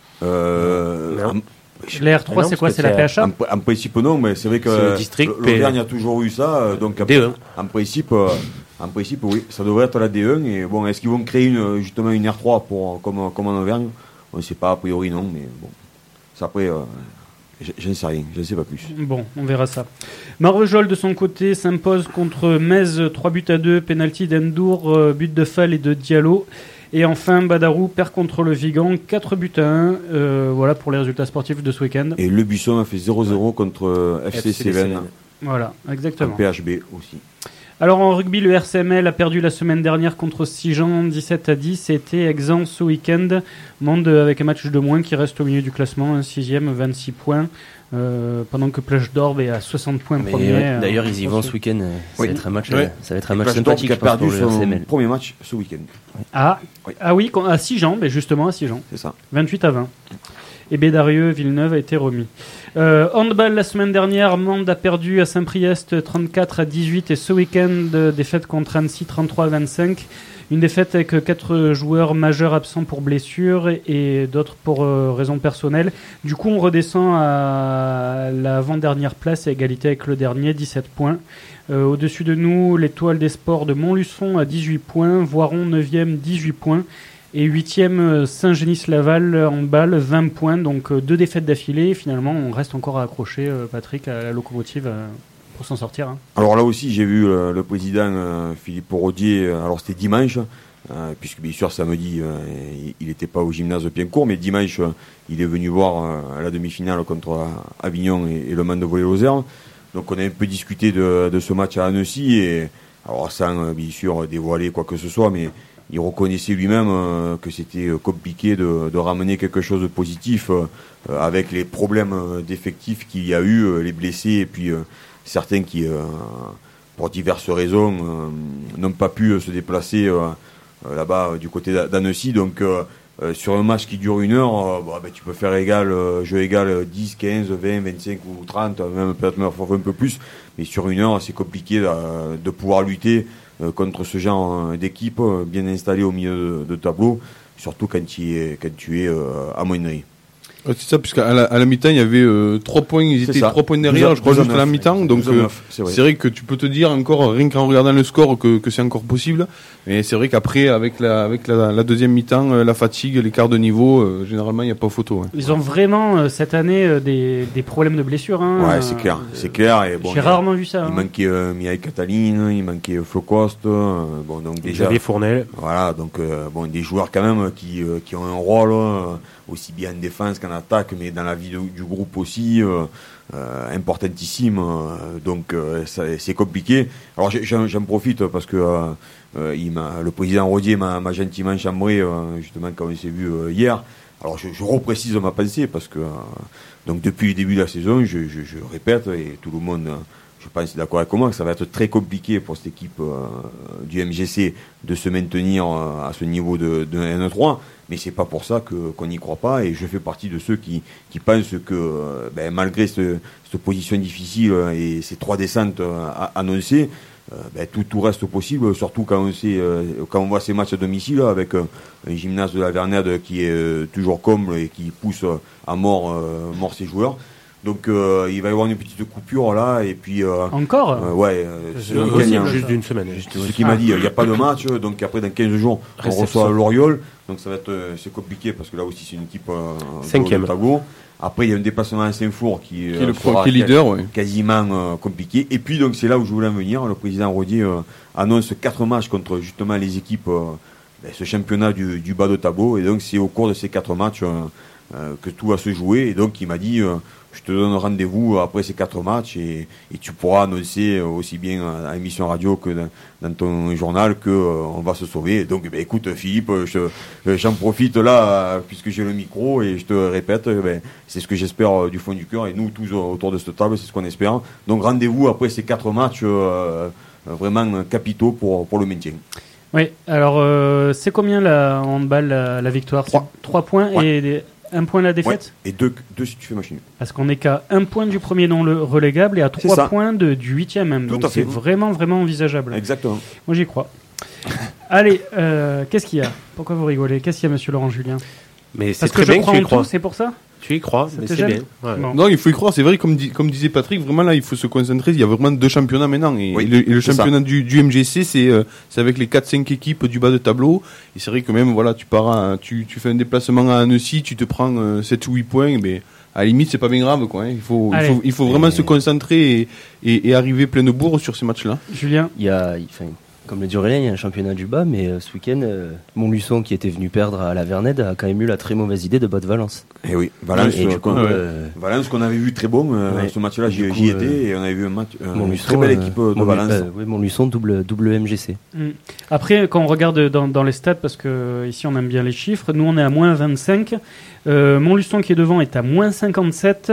Euh, en, Les R trois, non, c'est quoi? parce C'est que la c'est- P H A en, en principe, non, mais c'est vrai que C'est le district le- P- l'Auvergne a toujours eu ça. euh, Donc en, D un. en principe, euh, en principe, oui, ça devrait être la D un. Et bon, est-ce qu'ils vont créer une, justement une R trois pour, comme, comme en Auvergne? On ne sait pas, a priori non, mais bon. Ça après, euh, j- je ne sais rien, je ne sais pas plus. Bon, on verra ça. Marvejols, de son côté, s'impose contre Metz, trois buts à deux, penalty d'Endour, euh, but de Fall et de Diallo. Et enfin, Badarou perd contre le Vigan, quatre buts à un. Euh, voilà pour les résultats sportifs de ce week-end. Et Le Buisson a fait zéro zéro contre euh, F C F C Cévennes, Cévennes. Voilà, en exactement. P H B aussi. Alors en rugby, le R C M L a perdu la semaine dernière contre Sijan, dix-sept à dix. C'était exempt ce week-end. Monde avec un match de moins qui reste au milieu du classement, un sixième, vingt-six points. Euh, pendant que Plage d'Orbe est à soixante points Mais premier. ouais, d'ailleurs, euh, ils y vont ce week-end. euh, Ça Oui. va être un match, Ouais. euh, ça va être un match Plage d'Orbe sympathique, qui a je pense, perdu pour le R C M son L. premier match ce week-end. Ah, Oui. ah oui, à Sijan, mais justement à Sijan. C'est ça. vingt-huit à vingt. Et Bédarieux, Villeneuve a été remis. Euh, handball, la semaine dernière, Mende a perdu à Saint-Priest trente-quatre à dix-huit. Et ce week-end, euh, défaite contre Annecy trente-trois à vingt-cinq. Une défaite avec quatre joueurs majeurs absents pour blessure et, et d'autres pour euh, raisons personnelles. Du coup, on redescend à l'avant-dernière place à égalité avec le dernier, dix-sept points. Euh, au-dessus de nous, l'étoile des sports de Montluçon à dix-huit points, Voiron neuvième, dix-huit points. Et huitième, Saint-Genis-Laval en balle, vingt points. Donc euh, deux défaites d'affilée. Finalement, on reste encore à accrocher, euh, Patrick, à la locomotive euh, pour s'en sortir. Hein. Alors là aussi, j'ai vu euh, le président euh, Philippe Rodier, euh, alors c'était dimanche, euh, puisque bien sûr samedi, euh, il n'était pas au gymnase de Piencourt, mais dimanche, euh, il est venu voir euh, la demi-finale contre euh, Avignon et, et le Man de Volley-Lozère. Donc on a un peu discuté de, de ce match à Annecy, et alors sans euh, bien sûr dévoiler quoi que ce soit, mais il reconnaissait lui-même euh, que c'était euh, compliqué de, de ramener quelque chose de positif euh, avec les problèmes euh, d'effectifs qu'il y a eu, euh, les blessés et puis euh, certains qui, euh, pour diverses raisons, euh, n'ont pas pu euh, se déplacer euh, euh, là-bas euh, du côté d'Annecy. Donc euh, euh, sur un match qui dure une heure, euh, bah, bah, tu peux faire égal, euh, jeu égal dix, quinze, vingt, vingt-cinq ou trente, même peut-être même un peu plus. Mais sur une heure, c'est compliqué euh, de pouvoir lutter euh, contre ce genre euh, d'équipe euh, bien installée au milieu de, de tableau, surtout quand tu es, quand tu es euh, amoindri. Ouais, c'est ça, puisqu'à la, à la mi-temps, il y avait euh, trois points, ils C'est étaient ça. trois points derrière, douze à- je crois, douze à juste à la neuf, mi-temps. ouais. Donc, douze à euh, neuf, c'est vrai. c'est vrai que tu peux te dire encore, rien qu'en regardant le score, que, que c'est encore possible. Mais c'est vrai qu'après, avec la, avec la, la deuxième mi-temps, euh, la fatigue, l'écart de niveau, euh, généralement, il n'y a pas photo. Ouais. Ils ont vraiment, euh, cette année, euh, des, des problèmes de blessure. Hein. Ouais, c'est clair, c'est clair. Et bon, J'ai il y a- rarement vu ça. Il hein. manquait euh, Mireille Cataline, il manquait euh, Flo Coste, euh, bon donc déjà. Xavier Fournel. Voilà, donc euh, bon des joueurs quand même qui euh, qui ont un rôle euh, aussi bien en défense qu'en attaque, mais dans la vie de- du groupe aussi euh, euh, importantissime. euh, donc euh, ça, c'est compliqué. Alors j'ai- j'en, j'en profite parce que euh, euh, il m'a, le président Rodier m'a, m'a gentiment chambré euh, justement quand on s'est vu euh, hier. Alors je, je reprécise ma pensée parce que euh, donc depuis le début de la saison, je, je, je répète et tout le monde. euh, Je pense est d'accord avec moi que ça va être très compliqué pour cette équipe euh, du M G C de se maintenir euh, à ce niveau de, de N trois, mais c'est pas pour ça que, qu'on n'y croit pas, et je fais partie de ceux qui, qui pensent que euh, ben, malgré ce, cette position difficile et ces trois descentes euh, annoncées, euh, ben, tout, tout reste possible, surtout quand on, sait, euh, quand on voit ces matchs à domicile avec euh, un gymnase de la Vernade qui est euh, toujours comble et qui pousse à mort, euh, mort ses joueurs. Donc euh, il va y avoir une petite coupure là, et puis euh, Encore euh, ouais, euh, C'est ce possible, week-end, il y a- Juste d'une semaine. c'est ce qu'il m'a dit, il n'y a pas de match, donc après dans quinze jours on Réception. reçoit l'Oriole, donc ça va être euh, c'est compliqué parce que là aussi c'est une équipe euh, de Cinquième. haut de tableau. Après il y a un déplacement à Saint-Four qui, Qui est euh, le sera pro- qui est leader, ouais. quasiment euh, compliqué. Et puis donc c'est là où je voulais en venir. Le président Rodier euh, annonce quatre matchs contre justement les équipes, euh, ben, ce championnat du, du bas de tableau. Et donc c'est au cours de ces quatre matchs euh, euh, que tout va se jouer. Et donc il m'a dit, euh, je te donne rendez-vous après ces quatre matchs et, et tu pourras annoncer aussi bien à l'émission radio que dans, dans ton journal que euh, on va se sauver. Donc, ben, écoute, Philippe, je, j'en profite là puisque j'ai le micro et je te répète, ben, c'est ce que j'espère du fond du cœur et nous tous autour de cette table, c'est ce qu'on espère. Donc, rendez-vous après ces quatre matchs euh, vraiment capitaux pour pour le maintien. Oui. Alors, euh, c'est combien la handball la, la victoire? Trois. Trois points Ouais. et des, un point la défaite. Ouais. Et deux, deux si tu fais machine. Parce qu'on n'est qu'à un point du premier non le relégable et à C'est trois ça. points de, du huitième même. Tout Donc à fait. c'est vraiment vraiment envisageable. Exactement. Moi j'y crois. Allez, euh, qu'est-ce qu'il y a? Pourquoi vous rigolez? Qu'est-ce qu'il y a, Monsieur Laurent Julien? Mais c'est Parce très que je bien que crois tu y en crois. tout, c'est pour ça? Tu y crois, Ça mais te c'est gêne? bien. Ouais. Bon. Non, il faut y croire. C'est vrai, comme, dit, comme disait Patrick, vraiment là, il faut se concentrer. Il y a vraiment deux championnats maintenant. Et, Oui, et le, et le c'est championnat du, du M G C, c'est euh, c'est avec les quatre cinq équipes du bas de tableau. Et c'est vrai que même, voilà, tu pars, à- tu, tu fais un déplacement à Annecy, tu te prends euh, sept ou huit points, mais à la limite, c'est pas bien grave, quoi. Hein. Il faut, il Allez. faut, il faut vraiment Et- se concentrer et, et, et arriver plein de bourre sur ces matchs-là. Julien? Il y a, il- enfin, comme le dit Aurélien, il y a un championnat du bas, mais euh, ce week-end, euh, Montluçon, qui était venu perdre à la Vernède, a quand même eu la très mauvaise idée de battre Valence. Et oui, Valence, et, et du euh, coup, qu'on- euh, Valence qu'on avait vu très bon, euh, Ouais. ce match-là, Du j'y, coup, j'y euh, étais et on avait vu un match, euh, une Montluçon, très belle euh, équipe de Montlu- Valence. euh, oui, Montluçon, double, double M G C. Mm. Après, quand on regarde dans, dans les stats, parce que euh, ici on aime bien les chiffres, nous on est à moins vingt-cinq. Euh, Montluçon qui est devant est à moins cinquante-sept.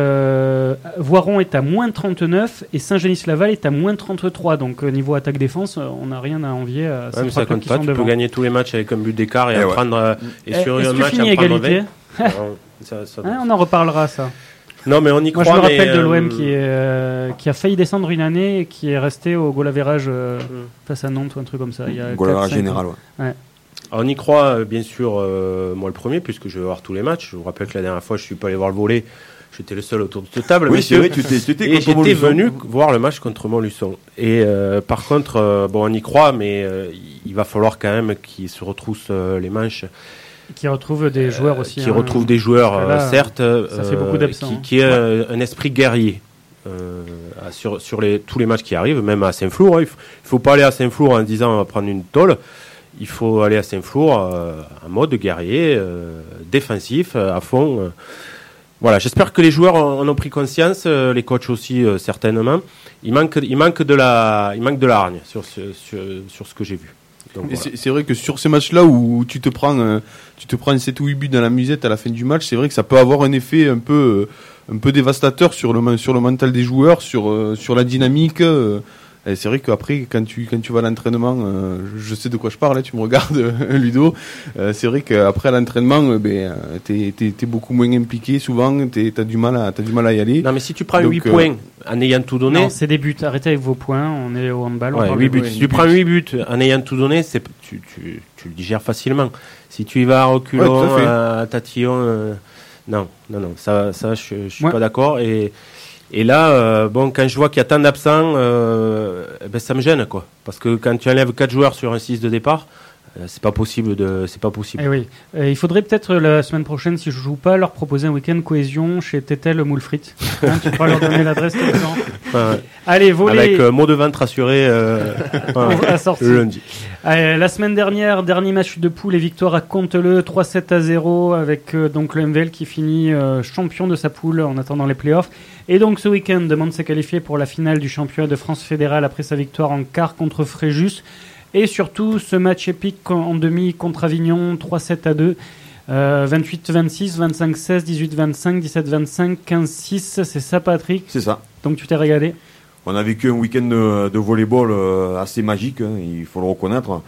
Euh, Voiron est à moins trente-neuf. Et Saint-Genis-Laval est à moins trente-trois. Donc euh, niveau attaque-défense, euh, on n'a rien à envier à ces Ouais, mais trois ça clubs compte qui pas, sont tu devant. peux gagner tous les matchs avec un but d'écart et, Eh en ouais. prendre, euh, et Eh, sur est-ce un que match fini en prendre égalité? vingt. Non, ça- ça- Hein, on en reparlera ça. non, mais on y Moi croit. je me rappelle mais, de euh, l'O M qui, est, euh, qui a failli descendre une année et qui est resté au goal average euh, Mm. face à Nantes ou un truc comme ça. Il y a Goal quatre, average cinq général, ans. ouais. On y croit, euh, bien sûr, euh, moi le premier, puisque je vais voir tous les matchs. Je vous rappelle que la dernière fois, je suis pas allé voir le volley. J'étais le seul autour de cette table. Oui, messieurs. c'est vrai, tu t'es, tu t'es Et contre j'étais Montluçon. venu voir le match contre Montluçon. Et euh, par contre, euh, bon, on y croit, mais euh, il va falloir quand même qu'ils se retroussent euh, les manches, Qui retrouve des joueurs aussi. qui hein. retrouvent des joueurs, Parce que là, euh, certes, ça fait beaucoup d'absents, qui, hein. qui est un, un esprit guerrier. Euh, sur sur les, tous les matchs qui arrivent, même à Saint-Flour. Hein, il faut, il faut pas aller à Saint-Flour en disant on va prendre une tôle. Il faut aller à Saint-Flour euh, en mode guerrier, euh, défensif, euh, à fond. euh. Voilà, j'espère que les joueurs en, en ont pris conscience, euh, les coachs aussi euh, certainement. Il manque, il manque de la, il manque de la hargne sur ce, sur, sur ce que j'ai vu. Donc, Et voilà. c'est, c'est vrai que sur ces matchs-là où tu te prends, euh, tu te prends sept ou huit buts dans la musette à la fin du match, c'est vrai que ça peut avoir un effet un peu, euh, un peu dévastateur sur le, sur le mental des joueurs, sur, euh, sur la dynamique. euh. Et c'est vrai qu'après, quand tu, quand tu vas à l'entraînement, euh, je sais de quoi je parle, hein, tu me regardes, Ludo. Euh, c'est vrai qu'après à l'entraînement, euh, ben, euh, t'es, t'es, t'es beaucoup moins impliqué souvent, t'es, t'as du mal à, t'as du mal à y aller. Non, mais si tu prends Donc, huit euh, points en ayant tout donné, Non, c'est des buts. Arrêtez avec vos points. On est au handball. on ouais, parle huit de buts. buts. Si tu prends huit buts en ayant tout donné, c'est, tu, tu, tu le digères facilement. Si tu y vas à reculons, Ouais, tout à fait. à tatillon, euh, non, non, non, ça, ça je, je suis Ouais. pas d'accord. Et, et là, euh, bon, quand je vois qu'il y a tant d'absents, euh, eh ben, ça me gêne, quoi. Parce que quand tu enlèves quatre joueurs sur un six de départ, euh, c'est pas possible de, c'est pas possible. Eh oui. Euh, il faudrait peut-être euh, la semaine prochaine, si je joue pas, leur proposer un week-end cohésion chez Tétel Moule Frites. Hein, tu pourras leur donner l'adresse tout le temps. Enfin, Allez, voler avec euh, mot de ventre assuré euh, ouais, à sortie. le lundi. Allez, la semaine dernière, dernier match de poule et victoire à Comteleu, trois sept à zéro avec euh, donc le M V L qui finit euh, champion de sa poule en attendant les playoffs. Et donc ce week-end, demande s'est qualifié pour la finale du championnat de France fédéral après sa victoire en quart contre Fréjus. Et surtout ce match épique en, en demi contre Avignon, trois sept à deux. Euh, vingt-huit vingt-six, vingt-cinq seize, dix-huit vingt-cinq, dix-sept vingt-cinq, quinze six. C'est ça, Patrick? C'est ça. Donc tu t'es régalé? On a vécu un week-end de, de volleyball euh, assez magique, hein, il faut le reconnaître.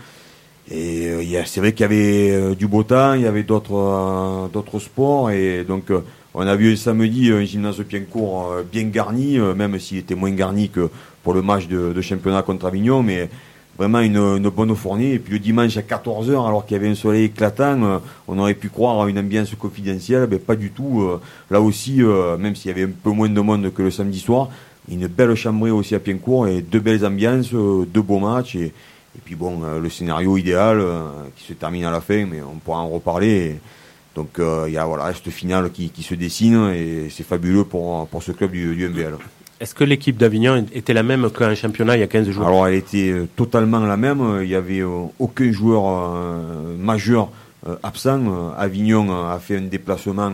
Et euh, il y a- c'est vrai qu'il y avait euh, du beau temps, il y avait d'autres euh, d'autres sports. Et donc, euh, on a vu samedi un gymnase Piencourt euh, bien garni, euh, même s'il était moins garni que pour le match de, de championnat contre Avignon. Mais vraiment une, une bonne fournée. Et puis le dimanche à quatorze heures, alors qu'il y avait un soleil éclatant, euh, on aurait pu croire à une ambiance confidentielle. Mais pas du tout. Euh, là aussi, euh, même s'il y avait un peu moins de monde que le samedi soir, une belle chambrée aussi à Piencourt et deux belles ambiances, euh, deux beaux matchs. Et, et puis bon, euh, le scénario idéal euh, qui se termine à la fin, mais on pourra en reparler. Et donc il euh, y a voilà, cette finale qui, qui se dessine et c'est fabuleux pour, pour ce club du, du M V L. Est-ce que l'équipe d'Avignon était la même qu'un championnat il y a quinze jours? Alors elle était euh, totalement la même, il n'y avait euh, aucun joueur euh, majeur euh, absent. Avignon a fait un déplacement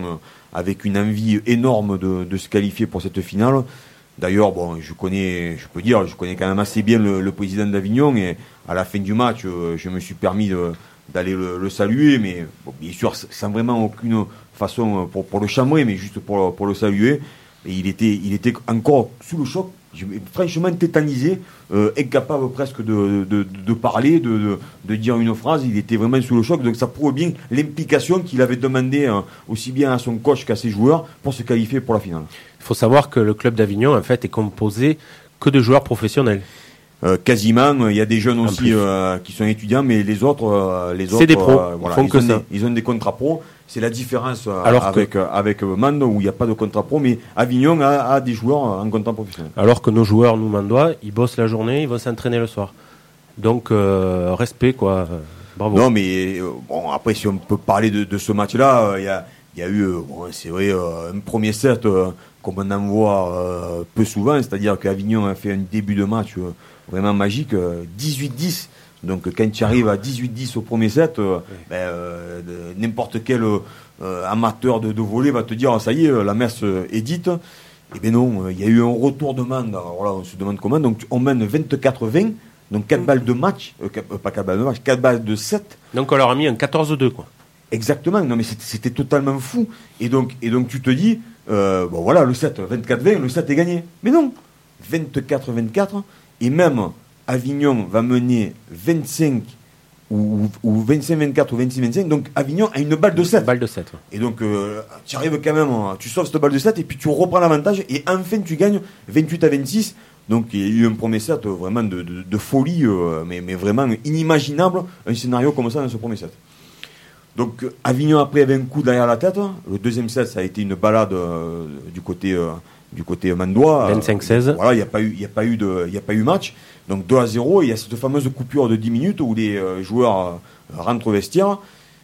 avec une envie énorme de, de se qualifier pour cette finale. D'ailleurs, bon, je connais, je peux dire, je connais quand même assez bien le, le président d'Avignon, et à la fin du match, euh, je me suis permis de, d'aller le, le saluer, mais bon, bien sûr, sans vraiment aucune façon pour, pour le chambrer, mais juste pour, pour le saluer. Et il était, il était encore sous le choc, je, franchement tétanisé, euh, incapable presque de, de, de, de parler, de, de, de dire une phrase. Il était vraiment sous le choc, donc ça prouve bien l'implication qu'il avait demandé euh, aussi bien à son coach qu'à ses joueurs pour se qualifier pour la finale. Il faut savoir que le club d'Avignon, en fait, est composé que de joueurs professionnels. Euh, quasiment, il y a des jeunes aussi euh, qui sont étudiants, mais les autres, euh, les autres, c'est des pros. Euh, voilà, ils, font ils, que ont ça. Des, ils ont des contrats pros. C'est la différence euh, Alors avec que... euh, avec Mende où il n'y a pas de contrat pro, mais Avignon a, a des joueurs en contrat professionnel. Alors que nos joueurs, nous mandois, ils bossent la journée, ils vont s'entraîner le soir. Donc euh, respect quoi, bravo. Non mais euh, bon après si on peut parler de, de ce match-là, il euh, y a il y a eu euh, bon, c'est vrai euh, un premier set euh, comme on en voit euh, peu souvent, c'est-à-dire qu'Avignon a fait un début de match euh, vraiment magique, euh, dix-huit dix. Donc quand tu arrives à dix-huit dix au premier set, euh, oui. ben, euh, de, n'importe quel euh, amateur de, de volley va te dire ça y est, la messe est dite. Eh bien non, il y a eu un retour de main. Alors là, on se demande comment. Donc on mène vingt-quatre vingt, donc quatre balles de match, euh, pas quatre balles de match, quatre balles de set. Donc on leur a mis un quatorze deux quoi. Exactement. Non mais c'était, c'était totalement fou. Et donc et donc tu te dis euh, bon voilà le set vingt-quatre vingt, le set est gagné. Mais non, vingt-quatre vingt-quatre et même Avignon va mener vingt-cinq ou, ou vingt-cinq vingt-quatre ou vingt-six vingt-cinq, donc Avignon a une balle de sept. Balle de sept. Ouais. Et donc euh, tu arrives quand même, tu sauves cette balle de sept et puis tu reprends l'avantage et enfin tu gagnes vingt-huit à vingt-six. Donc il y a eu un premier set vraiment de, de, de folie, euh, mais, mais vraiment inimaginable, un scénario comme ça dans ce premier set. Donc Avignon après avait un coup derrière la tête. Le deuxième set ça a été une balade euh, du côté euh, du côté mandois. vingt-cinq seize. Euh, voilà, il n'y a pas eu il y a pas eu de il y a pas eu match. Donc deux à zéro, il y a cette fameuse coupure de dix minutes où les euh, joueurs euh, rentrent au vestiaire.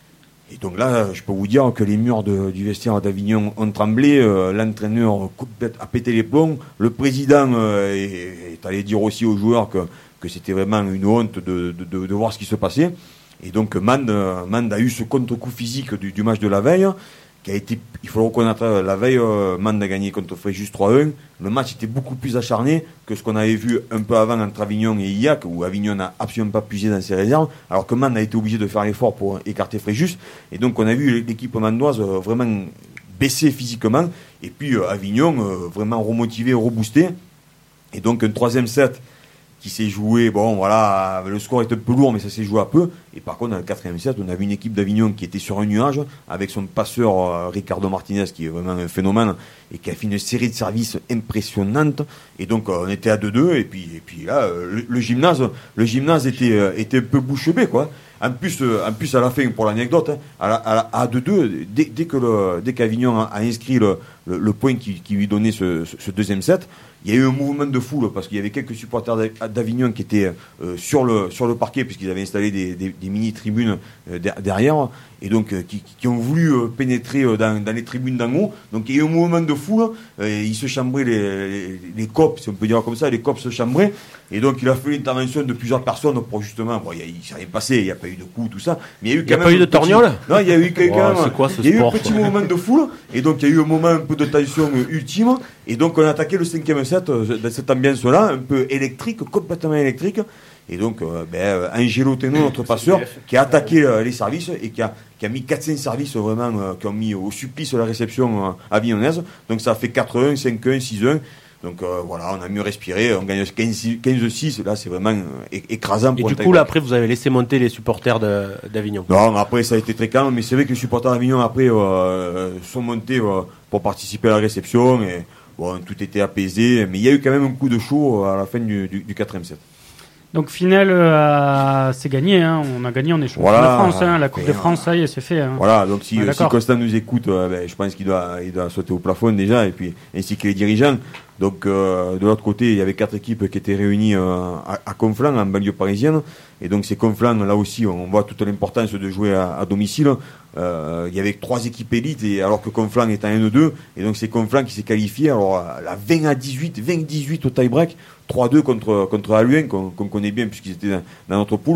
Et donc là, je peux vous dire que les murs de, du vestiaire d'Avignon ont tremblé, euh, l'entraîneur a pété les plombs, le président euh, est, est allé dire aussi aux joueurs que, que c'était vraiment une honte de, de, de, de voir ce qui se passait. Et donc Mande, Mande a eu ce contre-coup physique du, du match de la veille, qui a été, il faut le reconnaître, la veille, euh, Mande a gagné contre Fréjus trois un. Le match était beaucoup plus acharné que ce qu'on avait vu un peu avant entre Avignon et Illac, où Avignon n'a absolument pas puisé dans ses réserves, alors que Mande a été obligé de faire l'effort pour écarter Fréjus. Et donc on a vu l'équipe mandoise euh, vraiment baisser physiquement, et puis euh, Avignon euh, vraiment remotivé, reboosté. Et donc un troisième set qui s'est joué, bon voilà, le score est un peu lourd, mais ça s'est joué à peu. Et par contre, dans le quatrième set, on avait une équipe d'Avignon qui était sur un nuage, avec son passeur euh, Ricardo Martinez, qui est vraiment un phénomène, et qui a fait une série de services impressionnante. Et donc, euh, on était à deux deux, et puis, et puis là, euh, le, le gymnase, le gymnase était, euh, était un peu bouche bée, quoi. En plus, euh, en plus, à la fin, pour l'anecdote, hein, à, la, à, la, à deux deux, dès, dès que le, dès qu'Avignon a, a inscrit le, le, le point qui, qui lui donnait ce, ce, ce deuxième set, il y a eu un mouvement de foule parce qu'il y avait quelques supporters d'Avignon qui étaient euh, sur le sur le parquet puisqu'ils avaient installé des, des, des mini tribunes euh, derrière et donc euh, qui, qui ont voulu euh, pénétrer euh, dans, dans les tribunes d'en haut. Donc il y a eu un mouvement de foule, euh, ils se chambraient les, les les copes, si on peut dire comme ça, les copes se chambraient et donc il a fallu l'intervention de plusieurs personnes pour justement, bon, il, y a, il s'est rien passé, il n'y a pas eu de coups, tout ça, mais il y a eu quand il y a même pas eu de torgnole. Non, il y a eu quand wow, même. C'est quoi, ce il y a sport, eu un petit quoi. mouvement de foule et donc il y a eu un moment un peu de tension euh, ultime et donc on a attaqué le cinquième set euh, dans cette ambiance-là, un peu électrique, complètement électrique. Et donc, euh, ben, euh, Angelo Teno, notre passeur, qui a attaqué euh, les services et qui a, qui a mis quatre cinq services vraiment, euh, qui ont mis au supplice la réception euh, avignonnaise. Donc ça a fait quatre un, cinq un, six un. Donc euh, voilà, on a mieux respiré, on gagne quinze six, là c'est vraiment euh, écrasant. Et pour du coup, là, après, vous avez laissé monter les supporters de, d'Avignon. Non, après ça a été très calme, mais c'est vrai que les supporters d'Avignon après euh, sont montés euh, pour participer à la réception et bon, tout était apaisé, mais il y a eu quand même un coup de chaud à la fin du, du, du quatrième set. Donc finale, euh, c'est gagné, hein. On a gagné, on est champion voilà, de France, hein. La Coupe de France, ça y est, c'est fait. Hein. Voilà, donc si, ouais, si Constant nous écoute, euh, ben, je pense qu'il doit, il doit sauter au plafond déjà, et puis ainsi que les dirigeants. Donc euh, de l'autre côté, il y avait quatre équipes qui étaient réunies euh, à, à Conflans, en banlieue parisienne, et donc c'est Conflans, là aussi, on voit toute l'importance de jouer à, à domicile. Euh, il y avait trois équipes élites, et alors que Conflans est en un deux, et donc c'est Conflans qui s'est qualifié. Alors la vingt à dix-huit, vingt à dix-huit au tie-break, trois deux contre contre Aluin qu'on, qu'on connaît bien puisqu'ils étaient dans, dans notre poule.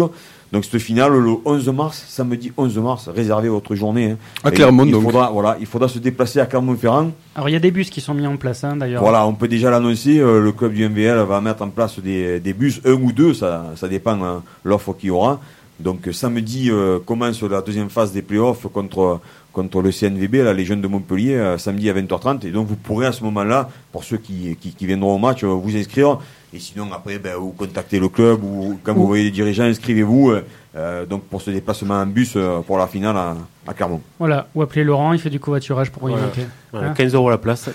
Donc cette finale le onze mars, samedi onze mars, réservez votre journée. Hein. À Clermont il donc. Faudra, voilà, il faudra se déplacer à Clermont-Ferrand. Alors il y a des bus qui sont mis en place hein, d'ailleurs. Voilà, on peut déjà l'annoncer, euh, le club du M V L va mettre en place des, des bus, un ou deux, ça, ça dépend hein, l'offre qu'il y aura. Donc samedi euh, commence la deuxième phase des playoffs contre, contre le C N V B, la Légion de Montpellier, euh, samedi à vingt heures trente. Et donc vous pourrez à ce moment-là, pour ceux qui, qui, qui viendront au match, euh, vous inscrire. Et sinon après, ben, vous contactez le club ou quand vous voyez les dirigeants, inscrivez-vous. Euh, euh, donc pour ce déplacement en bus euh, pour la finale à, à Clermont. Voilà, ou appelez Laurent, il fait du covoiturage pour y Voilà. monter. Voilà, Hein quinze euros la place.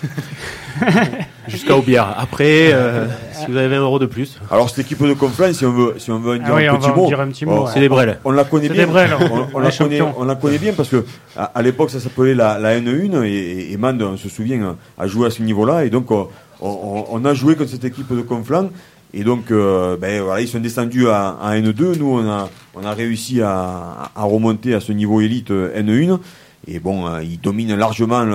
Jusqu'à Aubière. Après, euh, si vous avez vingt euros de plus. Alors cette équipe de Conflans, si on veut, si on veut en dire Ah oui, un on petit va en mot, dire un petit mot, oh, ouais. C'est des brels. on la connaît C'est bien. des brels, on, on les la connaît, champions. on la connaît bien parce que à, à l'époque ça s'appelait la, la N un et, et, et Mande, on se souvient, a joué à ce niveau-là et donc on, on, on a joué contre cette équipe de Conflans et donc euh, ben voilà, ils sont descendus à, à N deux. Nous on a on a réussi à, à remonter à ce niveau élite N un et bon euh, ils dominent largement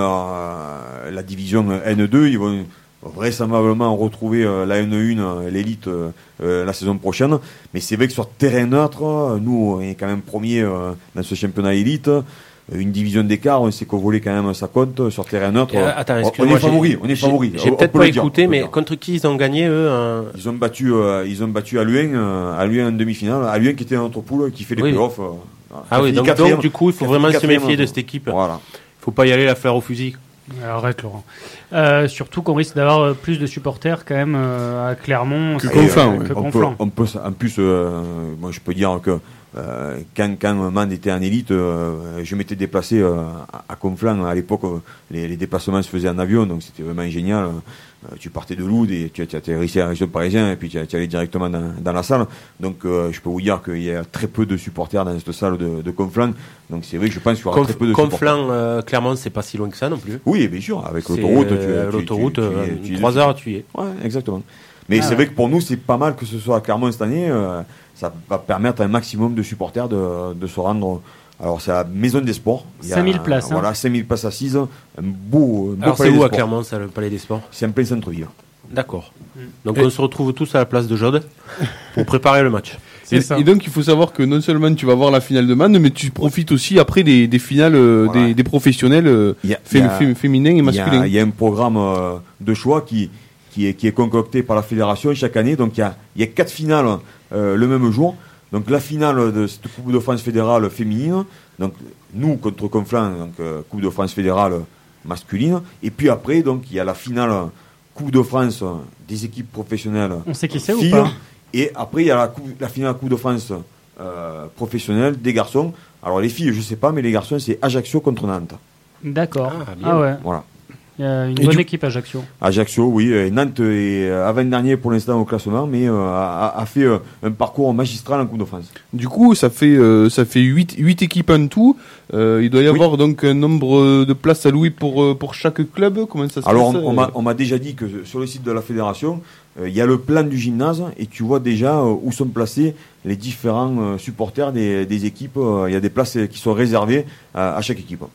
la, la division N deux. Ils vont vraisemblablement retrouver euh, la N un, euh, l'élite euh, euh, la saison prochaine, mais c'est vrai que sur terrain neutre, euh, nous on est quand même premier euh, dans ce championnat élite, euh, une division d'écart, on sait qu'au volet quand même ça compte sur terrain neutre. Euh, attends, on, on excuse-moi, est favori, on est j'ai- favori. J'ai on- peut-être on peut pas le dire, écouté, on peut mais le dire. contre qui ils ont gagné eux un... Ils ont battu, euh, ils ont battu Aluin, euh, Aluin en demi-finale, Aluin qui était dans notre poule, qui fait les Oui. playoffs. Euh, Ah qui oui, finit donc, quatrième, donc du coup il faut qui vraiment finit se méfier quatrième, de cette équipe. Voilà. Faut pas y aller la fleur au fusil. Arrête Laurent. Euh, surtout qu'on risque d'avoir euh, plus de supporters quand même euh, à Clermont Que c'est- Conflans, que ouais. On peut, Conflans. on peut, en plus, euh, moi je peux dire que euh, quand, quand Mande était en élite, euh, je m'étais déplacé euh, à, à Conflans. À l'époque, euh, les, les déplacements se faisaient en avion, donc c'était vraiment génial. Euh, tu partais de Loud et tu, tu atterrissais à la région parisienne et puis tu, tu allais directement dans, dans la salle. Donc euh, je peux vous dire qu'il y a très peu de supporters dans cette salle de, de Conflans. Donc c'est vrai que je pense qu'il y aura très peu de supporters. Conflans, euh, Clermont, c'est pas si loin que ça non plus. Oui, bien sûr, avec C'est, l'autoroute, tu, euh, tu- l'autoroute, tu- tu- euh, tu- tu- trois heures, tu y es. Ouais, exactement. Mais Ah c'est ouais. vrai que pour nous, c'est pas mal que ce soit à Clermont cette année. euh, ça va permettre à un maximum de supporters de, de se rendre. Alors, c'est la Maison des Sports. Il y a, cinq mille places, hein. Voilà, cinq mille places assises. Un beau, un beau Alors c'est palais où des à sports. Clermont, ça, le Palais des Sports? C'est en plein centre-ville. D'accord. Donc Et- on se retrouve tous à la place de Jode pour préparer le match. C'est Et, ça. et donc il faut savoir que non seulement tu vas voir la finale de Mande, mais tu profites aussi après des, des finales euh, Voilà. des, des professionnels euh, Il y a- fé- il y a- fé- féminins et Il y, a, masculins. il y a un programme euh, de choix qui, qui, est, qui est concocté par la fédération chaque année. Donc il y a, il y a quatre finales euh, le même jour. Donc la finale de cette Coupe de France fédérale féminine. Donc nous contre Conflans, donc euh, Coupe de France fédérale masculine. Et puis après, donc il y a la finale Coupe de France des équipes professionnelles. On sait qui c'est ou filles. pas? Et après il y a la, coupe, la finale Coupe de France euh, professionnelle des garçons. Alors les filles, je sais pas, mais les garçons c'est Ajaccio contre Nantes. D'accord. Ah, Ah, bien. ouais. Voilà. Il y a une Et bonne du- équipe Ajaccio. Ajaccio, oui. Et Nantes est euh, avant-dernier pour l'instant au classement, mais euh, a, a fait euh, un parcours magistral en Coupe de France. Du coup, ça fait euh, ça fait huit huit équipes en tout. Euh, il doit y Oui. avoir donc un nombre de places allouées pour euh, pour chaque club. Comment ça se Alors, passe on, on m'a- on m'a déjà dit que sur le site de la fédération, euh, il y a le plan du gymnase et tu vois déjà euh, où sont placés les différents euh, supporters des, des équipes. Euh, Il y a des places euh, qui sont réservées à, à chaque équipe.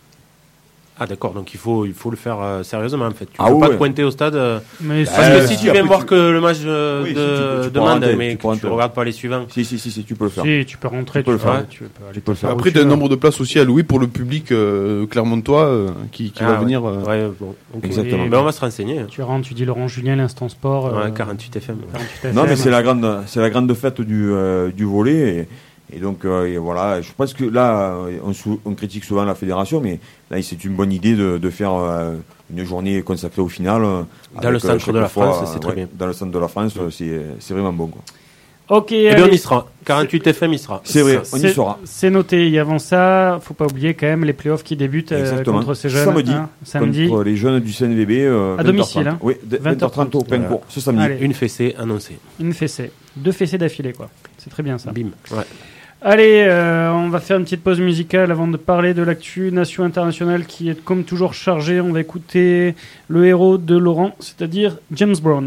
Ah d'accord, donc il faut, il faut le faire euh, sérieusement en fait. Tu Ah peux oui, pas ouais. te pointer au stade. euh, Mais Bah, parce Euh, que si si, tu viens après, voir tu- que le match euh, Oui, si, de, tu peux- tu de peux Mande, rentrer, mais tu que peux tu rentrer. regardes pas les suivants. Si, si, si, si, tu peux le faire. si, tu peux rentrer, Tu peux le faire. tu peux aller Tu peux le te faire. faire Après, où tu as tu un veux. nombre de places aussi allouées pour le public euh, clermontois euh, qui, qui Ah, va ouais. venir. euh, Ouais, bon, ok. Exactement. Ben, on va se renseigner. hein. Tu rentres, tu dis Laurent Julien, l'instant sport. euh, Ouais, quarante-huit F M. quarante-huit Non, mais F M. c'est la grande, c'est la grande fête du, euh, du volley. Et, et donc, euh, et voilà, je pense que là, euh, on, sou- on critique souvent la fédération, mais là, c'est une bonne idée de, de faire euh, une journée consacrée au final. euh, Dans avec, le euh, centre chaque de la fois, France, c'est très ouais, bien. Dans le centre de la France, euh, c'est, c'est vraiment bon. Quoi. Ok, Et bien on allez. y sera. quarante-huit F M, il sera. C'est vrai, on y C'est- sera. C'est noté. Et avant ça, faut pas oublier quand même les playoffs qui débutent euh, Exactement. contre ces jeunes. Samedi, hein, samedi. Contre les jeunes du C N V B. euh, À domicile, vingt heures trente. hein. Oui, de- vingt heures trente au vingt heures trente. Pincourt, ce samedi. Allez. Une fessée annoncée. Une fessée. Deux fessées d'affilée, quoi. C'est très bien ça. Bim. Ouais. Allez, euh, on va faire une petite pause musicale avant de parler de l'actu nation internationale qui est comme toujours chargée. On va écouter le héros de Laurent, c'est-à-dire James Brown.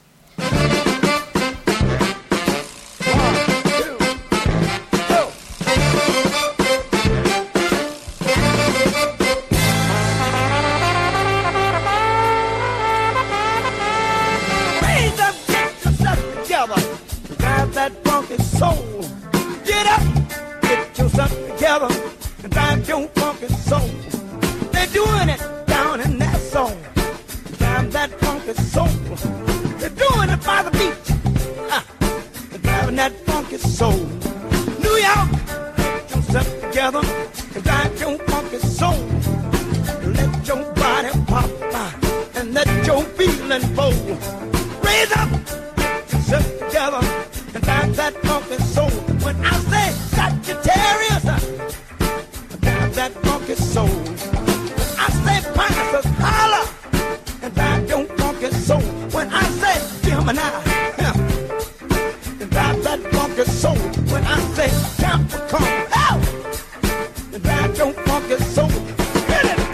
Raise up, get yourself together. Grab that funky soul. Get up. get yourself together and drive your funky soul. They're doing it down in that soul. Drive that funky soul. They're doing it by the beach. Ah, they're driving that funky soul. New York, get yourself together and drive your funky soul. Let your body pop uh, and let your feeling flow. Raise up, get yourself together and drive that funky soul. When I say Sagittarius, uh, drive that funky soul. When I say Pisces, holler and drive your funky soul. When I say Gemini, uh, and drive that funky soul. When I say Capricorn, out and drive your funky soul. Hit it.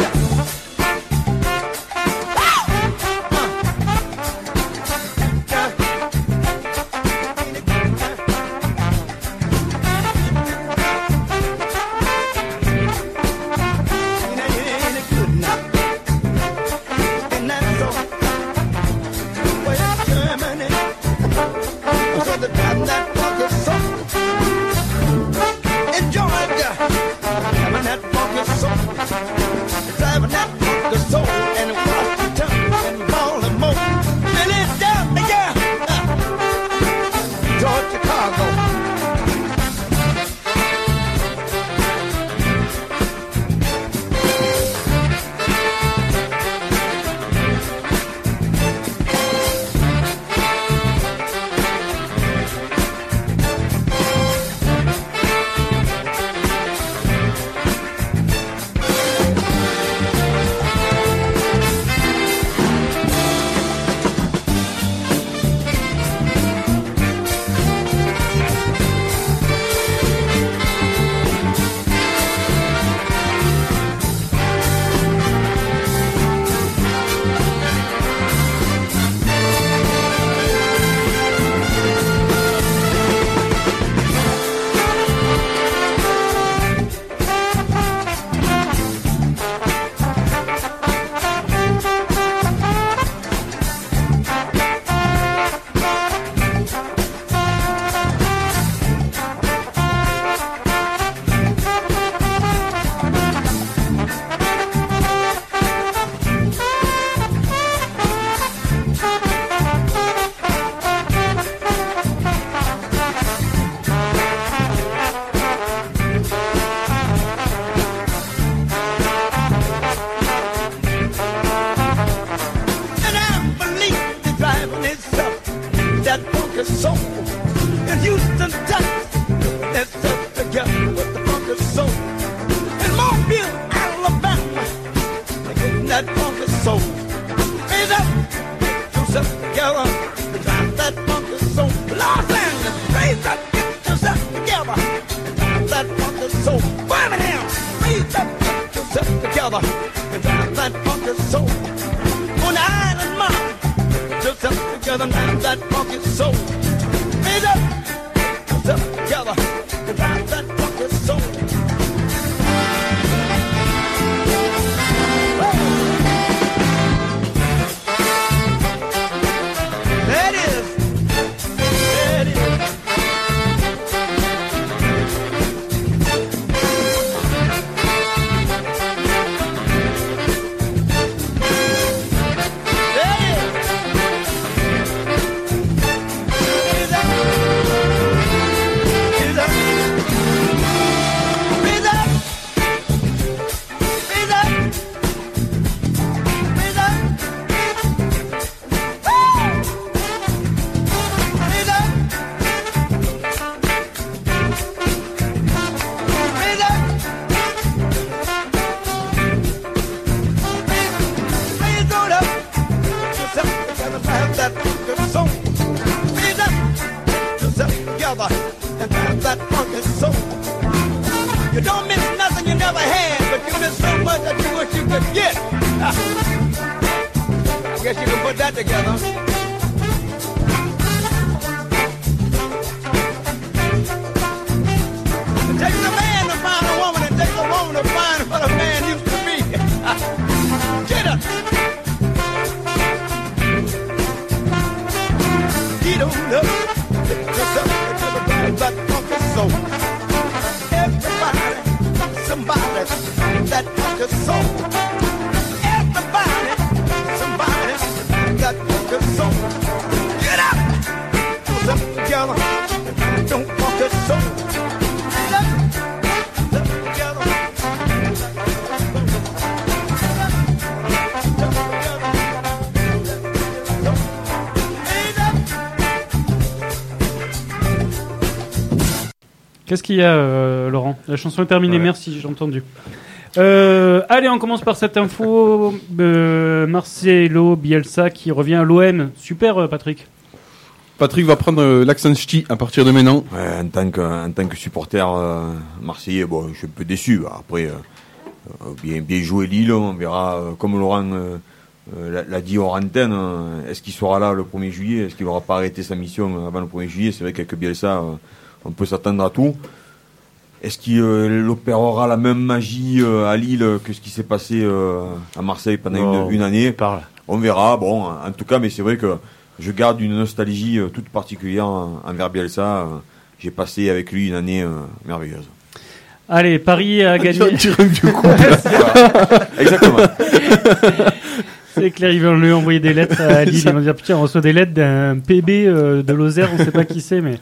together and time don't walk us so. Qu'est-ce qu'il y a, euh, Laurent? La chanson est terminée, ouais. Merci, j'ai entendu. Euh, allez, on commence par cette info. Euh, Marcelo Bielsa qui revient à l'O M. Super, Patrick. Patrick va prendre euh, l'accent ch'ti à partir de maintenant. Ouais, en tant que, en tant que supporter euh, marseillais, bon, je suis un peu déçu. Après, euh, bien, bien joué Lille, on verra, euh, comme Laurent euh, euh, l'a, l'a dit hors antenne, euh, est-ce qu'il sera là le premier juillet? Est-ce qu'il n'aura pas arrêté sa mission avant le premier juillet? C'est vrai qu'avec Bielsa, euh, on peut s'attendre à tout. Est-ce qu'il euh, opérera la même magie euh, à Lille que ce qui s'est passé euh, à Marseille pendant une, une année? Parle. On verra. Bon, en tout cas, mais c'est vrai que je garde une nostalgie euh, toute particulière envers Bielsa. Euh, j'ai passé avec lui une année euh, merveilleuse. Allez, Paris a gagné. Exactement. C'est clair, ils vont lui envoyer des lettres à Lille. Ils vont dire putain, on reçoit des lettres d'un P B euh, de Lozère, on ne sait pas qui c'est, mais.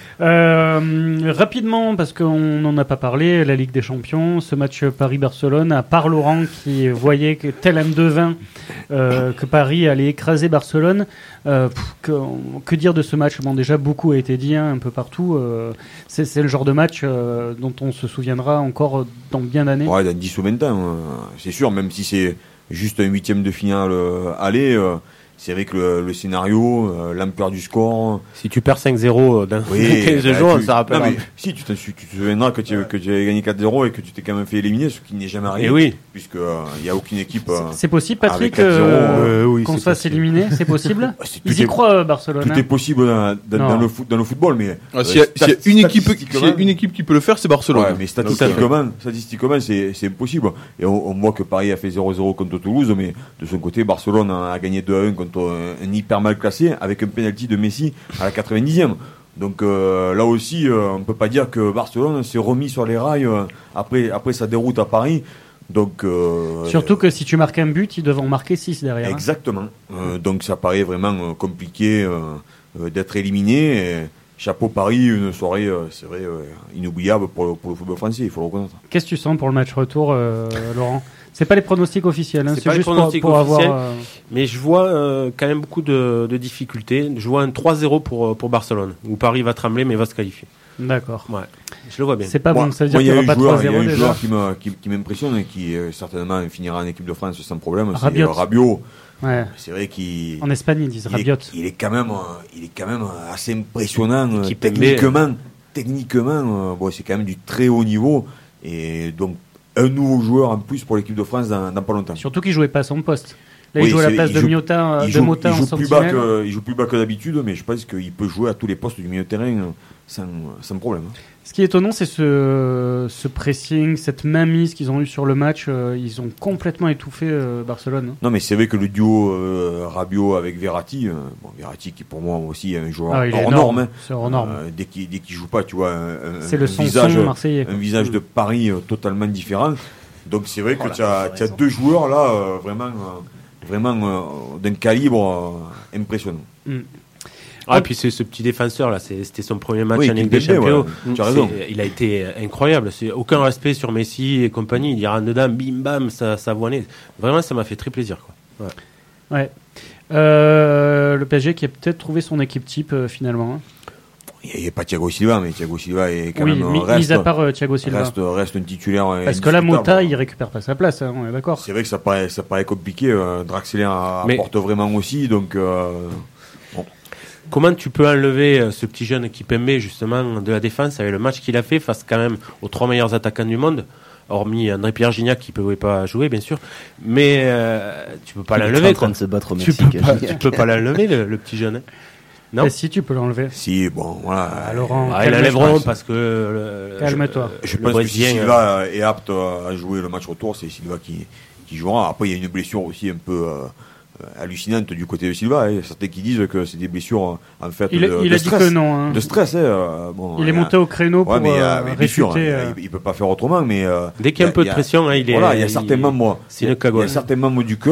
Euh, rapidement, parce qu'on n'en a pas parlé, la Ligue des Champions, ce match Paris-Barcelone, à part Laurent qui voyait que tel M deux vingt euh, que Paris allait écraser Barcelone, euh, pff, que, que dire de ce match? Bon, déjà beaucoup a été dit hein, un peu partout. Euh, c'est, c'est le genre de match euh, dont on se souviendra encore dans bien d'années. Ouais, dans dix ou vingt ans, euh, c'est sûr, même si c'est juste un huitième de finale euh, aller. Euh, C'est vrai que le, le scénario, euh, l'ampleur du score. Si tu perds cinq zéro dans oui, quinze bah, jours, tu, ça rappelle. Non, mais, si, tu, tu te souviendras que tu, que tu avais gagné quatre zéro et que tu t'es quand même fait éliminer, ce qui n'est jamais arrivé. Et oui. Puisque il euh, n'y a aucune équipe. Euh, c'est possible, Patrick, euh, euh, oui, qu'on se fasse possible. éliminer? C'est possible? c'est, Ils y est, croient, Barcelone. Tout hein. est possible dans, dans, dans, le, foot, dans le football, mais. Ah, euh, s'il y a, s'il y a une équipe, s'il y a une équipe qui peut le faire, c'est Barcelone. Ouais, mais statistiquement, statistiquement, c'est, c'est impossible. Et on, on voit que Paris a fait zéro zéro contre Toulouse, mais de son côté, Barcelone a gagné deux à un contre un, un hyper mal classé, avec un penalty de Messi à la quatre-vingt-dixième. Donc euh, là aussi, euh, on ne peut pas dire que Barcelone s'est remis sur les rails euh, après, après sa déroute à Paris. Donc, euh, Surtout que si tu marques un but, ils devront marquer six derrière. Exactement. Hein. Euh, donc ça paraît vraiment euh, compliqué euh, euh, d'être éliminé. Et chapeau Paris, une soirée, euh, c'est vrai, euh, inoubliable pour le, pour le football français, il faut le reconnaître. Qu'est-ce que tu sens pour le match retour, euh, Laurent? C'est pas les pronostics officiels, hein, c'est, c'est pas juste les pronostics pour, pour officiels, avoir. Euh... Mais je vois euh, quand même beaucoup de, de difficultés. Je vois un trois zéro pour, pour Barcelone, où Paris va trembler mais va se qualifier. D'accord. Ouais, je le vois bien. C'est pas moi, bon, ça veut dire moi, qu'il n'y aura pas trois zéro déjà. Il y a un joueur qui, me, qui, qui m'impressionne et qui euh, certainement finira en équipe de France sans problème. Rabiot. C'est euh, Rabiot. Ouais. C'est vrai qu'il. En Espagne, ils disent il Rabiot. Est, il est quand même, euh, il est quand même assez impressionnant euh, Équipe techniquement. B. Techniquement, euh, bon, c'est quand même du très haut niveau et donc un nouveau joueur en plus pour l'équipe de France dans, dans pas longtemps. Surtout qu'il jouait pas à son poste. Là, oui, il joue à la place il de joue, Mota, il de joue, Mota il joue en plus bas sentinelle. que, il joue plus bas que d'habitude, mais je pense qu'il peut jouer à tous les postes du milieu de terrain sans, sans problème. Ce qui est étonnant, c'est ce, ce pressing, cette mainmise qu'ils ont eu sur le match. Euh, ils ont complètement étouffé euh, Barcelone. Non, mais c'est vrai que le duo euh, Rabiot avec Verratti, euh, bon, Verratti qui pour moi aussi est un joueur ah, hors norme. Hein. C'est hors norme. Euh, dès qu'il dès qu'il joue pas, tu vois, un, c'est un, le un son visage, marseillais, un visage de Paris euh, totalement différent. Donc c'est vrai que tu as, tu as deux joueurs là euh, vraiment, euh, vraiment euh, d'un calibre euh, impressionnant. Mm. Ah, et puis c'est ce petit défenseur là, c'est, c'était son premier match oui, en Ligue des Champions. Ouais. Tu as raison. Il a été incroyable. C'est aucun respect sur Messi et compagnie. Il y rentre dedans, bim bam, ça, ça voinait. Vraiment, ça m'a fait très plaisir, quoi. Ouais. ouais. Euh, le P S G qui a peut-être trouvé son équipe type euh, finalement. Hein. Il n'y a pas Thiago Silva, mais Thiago Silva est quand oui, même mi- reste, mis à part euh, Thiago Silva. Reste, reste un titulaire. Parce que là, Mota, il récupère pas sa place, hein, on est d'accord. C'est vrai que ça paraît, ça paraît compliqué. Euh, Draxler mais apporte vraiment aussi, donc. Euh, bon. Comment tu peux enlever ce petit jeune Kimpembe justement de la défense avec le match qu'il a fait face quand même aux trois meilleurs attaquants du monde, hormis André-Pierre Gignac qui ne pouvait pas jouer bien sûr, mais euh, tu peux pas il l'enlever. Il est en train de se battre au tu Mexique. Peux pas, tu peux pas l'enlever le, le petit jeune. Hein. Non. Et si tu peux l'enlever. Si bon voilà. Ah, Laurent, ah, ils l'enlèveront parce que. Le, calme-toi. Je, je pense que si Silva est apte à jouer le match retour, c'est Silva qui qui jouera. Après il y a une blessure aussi un peu. Euh, hallucinante du côté de Silva. Hein. Certains qui disent que c'est des blessures en fait il, de, il de a stress. dit que non. Hein. De stress. Hein. Bon, il est monté au créneau pour ouais, mais, euh, mais réfuter. Sûr, euh... il, il peut pas faire autrement. Mais euh, dès qu'il y a un peu de pression, hein, il est. Voilà, il y a certains membres. C'est une cagoule. Il y a certains membres du club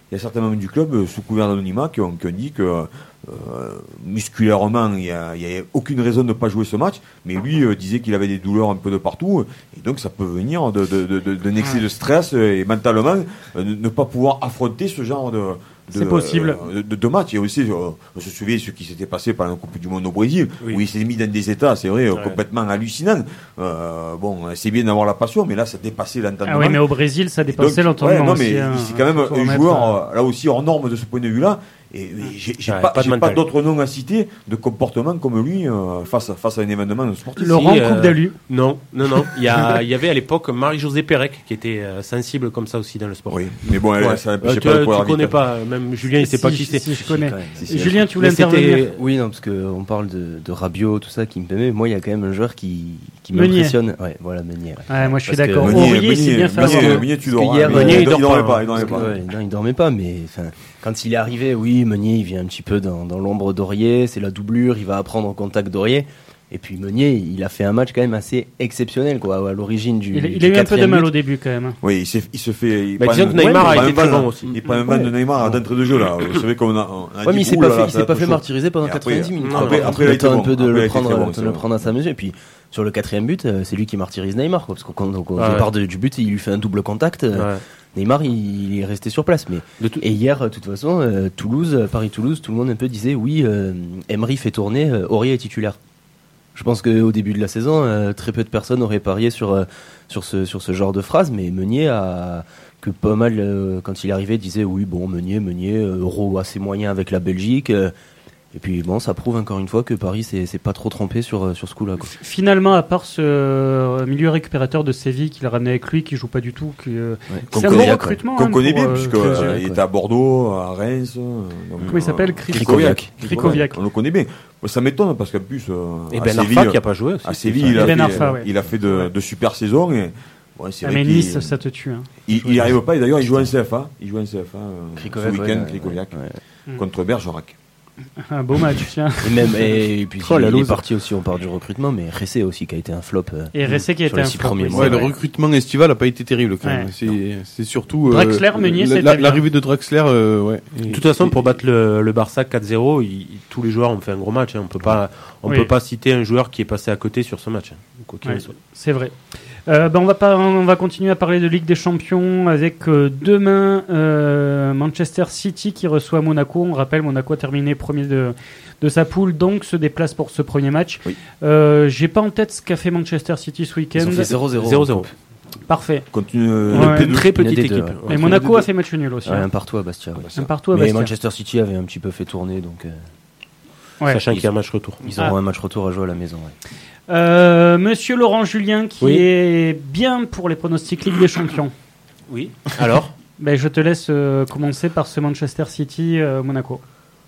il y a certains membres du club, euh, sous couvert d'anonymat, qui ont, qui ont dit que euh, musculairement, il n'y a, a aucune raison de ne pas jouer ce match, mais lui euh, disait qu'il avait des douleurs un peu de partout, et donc ça peut venir de, de, de, de, d'un excès de stress, et mentalement, euh, ne pas pouvoir affronter ce genre de... De, c'est possible. Euh, de, de match. Et aussi, euh, on se souvient de ce qui s'était passé pendant la Coupe du Monde au Brésil, oui. où il s'est mis dans des états, c'est vrai, ouais. complètement hallucinants. Euh, bon, c'est bien d'avoir la passion, mais là, ça dépassait l'entendement. Ah oui, mais au Brésil, ça dépassait l'entendement. Ouais, non, aussi, mais hein, c'est quand même un joueur, euh, là aussi, hors norme de ce point de vue-là. Et, et j'ai, j'ai ouais, pas, pas, j'ai pas d'autres noms à citer de comportement comme lui euh, face, à, face à un événement sportif. Laurent si, Coupe euh, d'Alu. Non, non, non. Il y, a, il y avait à l'époque Marie-Josée Pérec qui était euh, sensible comme ça aussi dans le sport. Oui, mais bon, elle, ouais. ça, euh, tu pas tu connais pas, même Julien, il sait si, pas qui c'est. Si, je connais. Si, si, Julien, tu voulais intervenir? Oui, non, parce qu'on parle de, de Rabiot, tout ça, qui me permet. Moi, il y a quand même un joueur qui, qui m'impressionne. Ouais, voilà, Meunier. Ouais. Ouais, moi, je suis parce d'accord. Aurier, c'est bien fait. Meunier, tu dors. Meunier, il dormait pas. Il dormait pas. Il dormait pas, mais quand il est arrivé, oui, Meunier, il vient un petit peu dans, dans l'ombre d'Aurier, c'est la doublure, il va apprendre en contact d'Aurier. Et puis Meunier, il a fait un match quand même assez exceptionnel, quoi, à l'origine du. Il, du il a eu un peu de mal but. au début, quand même. Oui, il, s'est, il se fait. Il bah, disons que Neymar ouais, a été très bon aussi. Il prend un van de Neymar d'entrée de jeu, là. Vous savez qu'on a. On a ouais, mais il s'est oh, pas là, fait, là, il s'est pas fait martyriser pendant quatre-vingt-dix minutes. Après, après, il a été un bon. peu de Après, le prendre, bon, de le prendre à sa mesure. Et puis, sur le quatrième but, c'est lui qui martyrise Neymar, quoi, parce qu'au départ du but, il lui fait un double contact. Neymar, il, il est resté sur place. Mais tout... Et hier, de toute façon, euh, Toulouse, Paris-Toulouse, tout le monde un peu disait oui, euh, Emery fait tourner, euh, Aurier est titulaire. Je pense qu'au début de la saison, euh, très peu de personnes auraient parié sur, euh, sur, ce, sur ce genre de phrase, mais Meunier a que pas mal, euh, quand il est arrivé, disait oui, bon, Meunier, Meunier, Euro assez moyen avec la Belgique. Euh, Et puis bon, ça prouve encore une fois que Paris s'est, s'est pas trop trompé sur, sur ce coup-là, quoi. Finalement, à part ce milieu récupérateur de Séville qu'il a ramené avec lui, qui joue pas du tout, qui, ouais, c'est un bon recrutement. Qu'on hein, connaît pour, bien, euh, puisqu'il euh, était à Bordeaux, à Reims. Donc, comment il s'appelle? Krikoviak. Krikoviak. On le connaît bien. Ça m'étonne parce qu'en plus, euh, et Ben Arfa qui a pas joué aussi. À Séville, il a, ben fait, Arfa, ouais. il a fait de, de super saisons. Et, ouais, c'est ah, vrai mais Nice, ça te tue. Hein. Il n'y arrive pas. Et d'ailleurs, il joue en C F A. Il joue en C F A euh, ce week-end, Krikoviak, ouais. contre Bergerac. Un beau match, tiens. Et même et, et puis oh, il, il est parti aussi, on parle du recrutement, mais Ressé aussi qui a été un flop. Euh, et Ressé qui a été un flop. Ouais, ouais, le recrutement estival n'a pas été terrible quand même. Ouais. C'est, c'est surtout Draxler, euh, Meunier, la, la, l'arrivée de Draxler. Euh, ouais. De toute façon, pour battre le, le Barça quatre zéro, il, tous les joueurs ont fait un gros match. Hein. On peut pas, on oui. peut pas citer un joueur qui est passé à côté sur ce match. Hein, quoi qu'il ouais, soit. C'est vrai. Euh, ben on va pas, on va continuer à parler de Ligue des Champions avec euh, demain euh, Manchester City qui reçoit Monaco. On rappelle, Monaco a terminé premier de de sa poule, donc se déplace pour ce premier match. Oui. Euh, j'ai pas en tête ce qu'a fait Manchester City ce week-end. Ils ont fait zéro zéro. Parfait. Continue, euh, ouais, une très petite équipe. Ouais. Mais Monaco a fait match nul aussi. Ouais, hein. Un partout à Bastia. Ouais. Un partout à Mais Bastia. Manchester City avait un petit peu fait tourner, donc. Euh... Ouais. Sachant qu'il y a un match retour. Ils auront ah. un match retour à jouer à la maison. Ouais. Euh, Monsieur Laurent Julien, qui oui. est bien pour les pronostics Ligue des Champions. Oui. Alors ben, je te laisse euh, commencer par ce Manchester City euh, Monaco.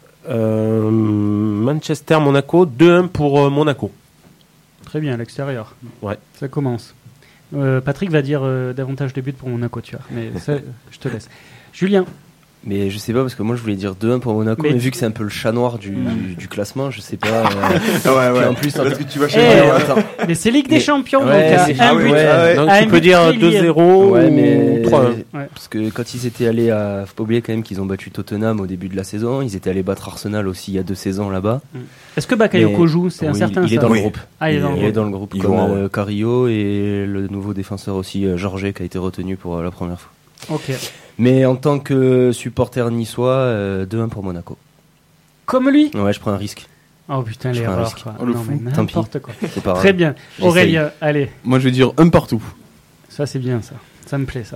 Euh, Manchester Monaco deux un pour euh, Monaco. Très bien, à l'extérieur. Ouais. Ça commence. Euh, Patrick va dire euh, davantage de buts pour Monaco, tu vois. Mais ça, je te laisse. Julien. Mais je sais pas, parce que moi je voulais dire deux un pour Monaco, mais, mais vu que c'est un peu le chat noir du, mmh. du classement, je sais pas. Euh, ouais, ouais. En plus, parce en que tu vas chez hey, euh, mais c'est Ligue des mais, Champions, ouais, donc c'est, un ah, but. Ouais, ouais. Donc un tu peux dire deux zéro ouais, mais ou trois un. Ouais. Parce que quand ils étaient allés à. Faut pas oublier quand même qu'ils ont battu Tottenham au début de la saison, ils étaient allés battre Arsenal aussi il y a deux saisons là-bas. Mmh. Est-ce que Bakayoko joue? C'est oui, un certain. Il est ça. dans Oui. le groupe. Ah, il est dans, il le, est dans le groupe. Il Comme voit, euh, ouais. Carrillo et le nouveau défenseur aussi, euh, Georges, qui a été retenu pour euh, la première fois. Ok. Mais en tant que supporter niçois, euh, deux un pour Monaco. Comme lui? Ouais, je prends un risque. Oh putain, l'erreur. Quoi. Oh, le non, fou. mais n'importe quoi. C'est pas Très bien. Aurélien, allez. Moi, je vais dire un partout. Ça, c'est bien, ça. Ça me plaît, ça.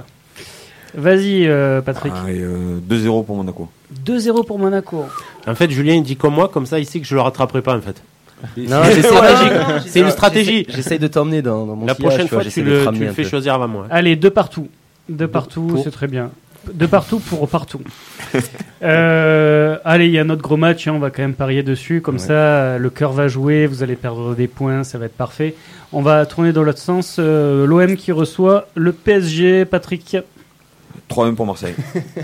Vas-y, euh, Patrick. Ah, et, euh, deux zéro pour Monaco. deux zéro pour Monaco. En fait, Julien, il dit comme moi, comme ça, il sait que je le rattraperai pas, en fait. Non, c'est stratégique. Non, c'est une stratégie. J'essaie, j'essaie de t'emmener dans, dans mon La sillage, prochaine fois, vois, tu le, tu le fais choisir avant moi. Hein. Allez, deux partout. Deux partout, pour... c'est très bien. De partout pour partout. euh, allez, il y a notre gros match, hein, on va quand même parier dessus. Comme ouais. ça, le cœur va jouer, vous allez perdre des points, ça va être parfait. On va tourner dans l'autre sens. Euh, L'O M qui reçoit le P S G, Patrick. trois un pour Marseille.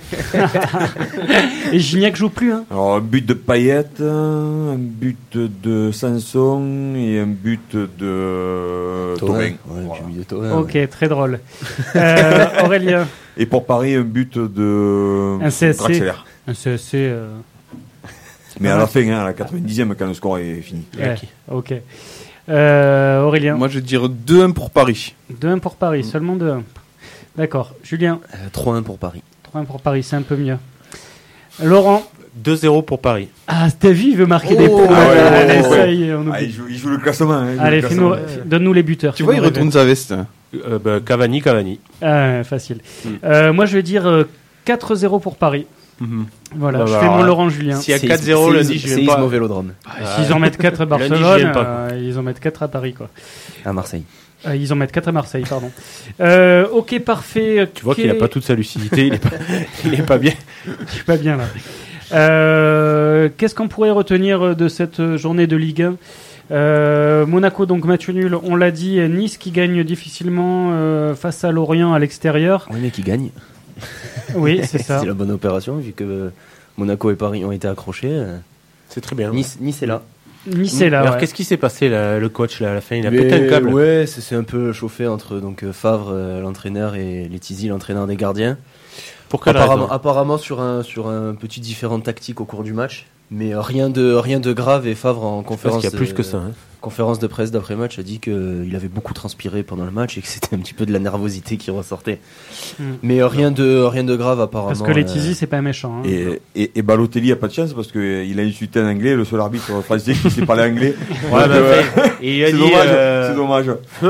Et Gignac joue plus. Hein. Alors, un but de Payet, un but de Sanson et un but de Thauvin. Ouais, voilà. Ok, très drôle. Euh, Aurélien. Et pour Paris, un but de Un C S C. Draxler. Un C S C. Euh... Mais à la fin, hein, à la quatre-vingt-dixième, quand le score est fini. Ouais, ok. Euh, Aurélien. Moi, je vais dire deux un pour Paris. deux un pour Paris, mmh. seulement deux un. D'accord. Julien. euh, trois un pour Paris. trois un pour Paris, c'est un peu mieux. Laurent. deux zéro pour Paris. Ah, Stevie, il veut marquer oh, des points. Ah ouais, Allez, ouais, ça ouais. y est, on ah, il, joue, il joue le classement. Hein, Allez, le fais-nous, classement. donne-nous les buteurs. Tu vois, il retourne sa veste. Euh, bah, Cavani, Cavani. Ah, facile. Mm. Euh, moi, je vais dire euh, quatre zéro pour Paris. Mm-hmm. Voilà, bah, je bah, fais mon alors, Laurent Julien. S'il y a quatre zéro lundi, je viens pas. au Vélodrome. Ah, s'ils en mettent quatre à Barcelone, lundi, je viens pas, euh, ils en mettent quatre à Paris, quoi. À Marseille. Euh, ils en mettent quatre à Marseille, pardon. Euh, ok, parfait. Tu vois okay. qu'il n'a pas toute sa lucidité, il est pas, il est pas bien. Je suis pas bien là. Euh, qu'est-ce qu'on pourrait retenir de cette journée de Ligue un? euh, Monaco, donc match nul, on l'a dit. Nice qui gagne difficilement euh, face à Lorient à l'extérieur. Oui, mais qui gagne. Oui, c'est ça. C'est la bonne opération vu que Monaco et Paris ont été accrochés. C'est très bien. Nice, nice est là. Nice est là. Alors ouais. qu'est-ce qui s'est passé là, le coach là, à la fin? Il a mais pété un câble. Ouais, c'est, c'est un peu chauffé entre donc Favre, euh, l'entraîneur, et Letizy, l'entraîneur des gardiens. Pour quelle apparemment, raison? apparemment sur un sur un petit différent tactique au cours du match, mais euh, rien de rien de grave. Et Favre en conférence, qu'il y a plus de, que ça. Hein. conférence de presse d'après match a dit qu'il avait beaucoup transpiré pendant le match et que c'était un petit peu de la nervosité qui ressortait. Mm. Mais euh, rien de rien de grave apparemment. Parce que Letizy euh... c'est pas méchant. Hein. Et, et, et Balotelli a pas de chance parce que il a insulté en anglais, le seul arbitre français qui sait parler anglais. Ouais, bah, euh, et il a c'est, dit, dommage, euh... c'est dommage.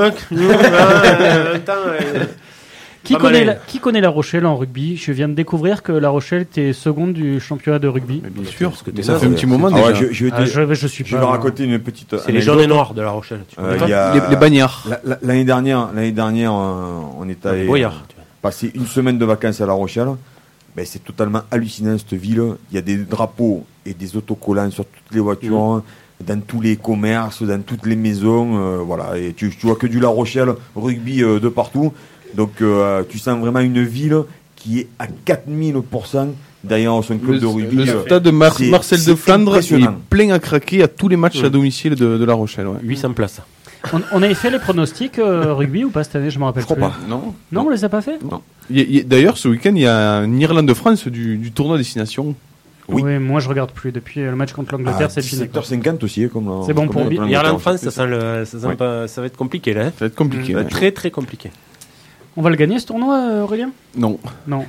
Qui connaît, la, qui connaît La Rochelle en rugby? Je viens de découvrir que La Rochelle était seconde du championnat de rugby. Mais bien sûr, parce que ça, ça fait un petit moment déjà. Ah ouais, je, je, ah, je, je suis je pas. vais raconter une petite. C'est les jaunes et noirs de La Rochelle. Tu euh, y a, les, les bagnards. La, la, l'année dernière, l'année dernière, on est allé passer une semaine de vacances à La Rochelle. Ben, c'est totalement hallucinant cette ville. Il y a des drapeaux et des autocollants sur toutes les voitures. Mmh. Dans tous les commerces, dans toutes les maisons, euh, voilà. Et tu, tu vois que du La Rochelle rugby euh, de partout. Donc euh, tu sens vraiment une ville qui est à quatre mille pour cent derrière son club le, de rugby. Le stade de Mar- Marcel de Flandre est plein à craquer à tous les matchs mmh. à domicile de, de La Rochelle. Ouais. huit cents places. On, on avait fait les pronostics euh, rugby ou pas cette année? Je me rappelle je plus. Pas. Non, non, non, on les a pas fait. Non. Il y a, il y a, d'ailleurs, ce week-end, il y a un Irlande-France du, du tournoi destination. Oui. oui, moi je regarde plus depuis le match contre l'Angleterre, ah, c'est fini. dix-sept heures cinquante aussi, comme c'est bon pour bien. Irlande-France, ça sent le, ça, sent oui. pas, ça va être compliqué là. Hein. Ça va être compliqué. Mmh. Ouais. Très très compliqué. On va le gagner ce tournoi, Aurélien? Non. Non.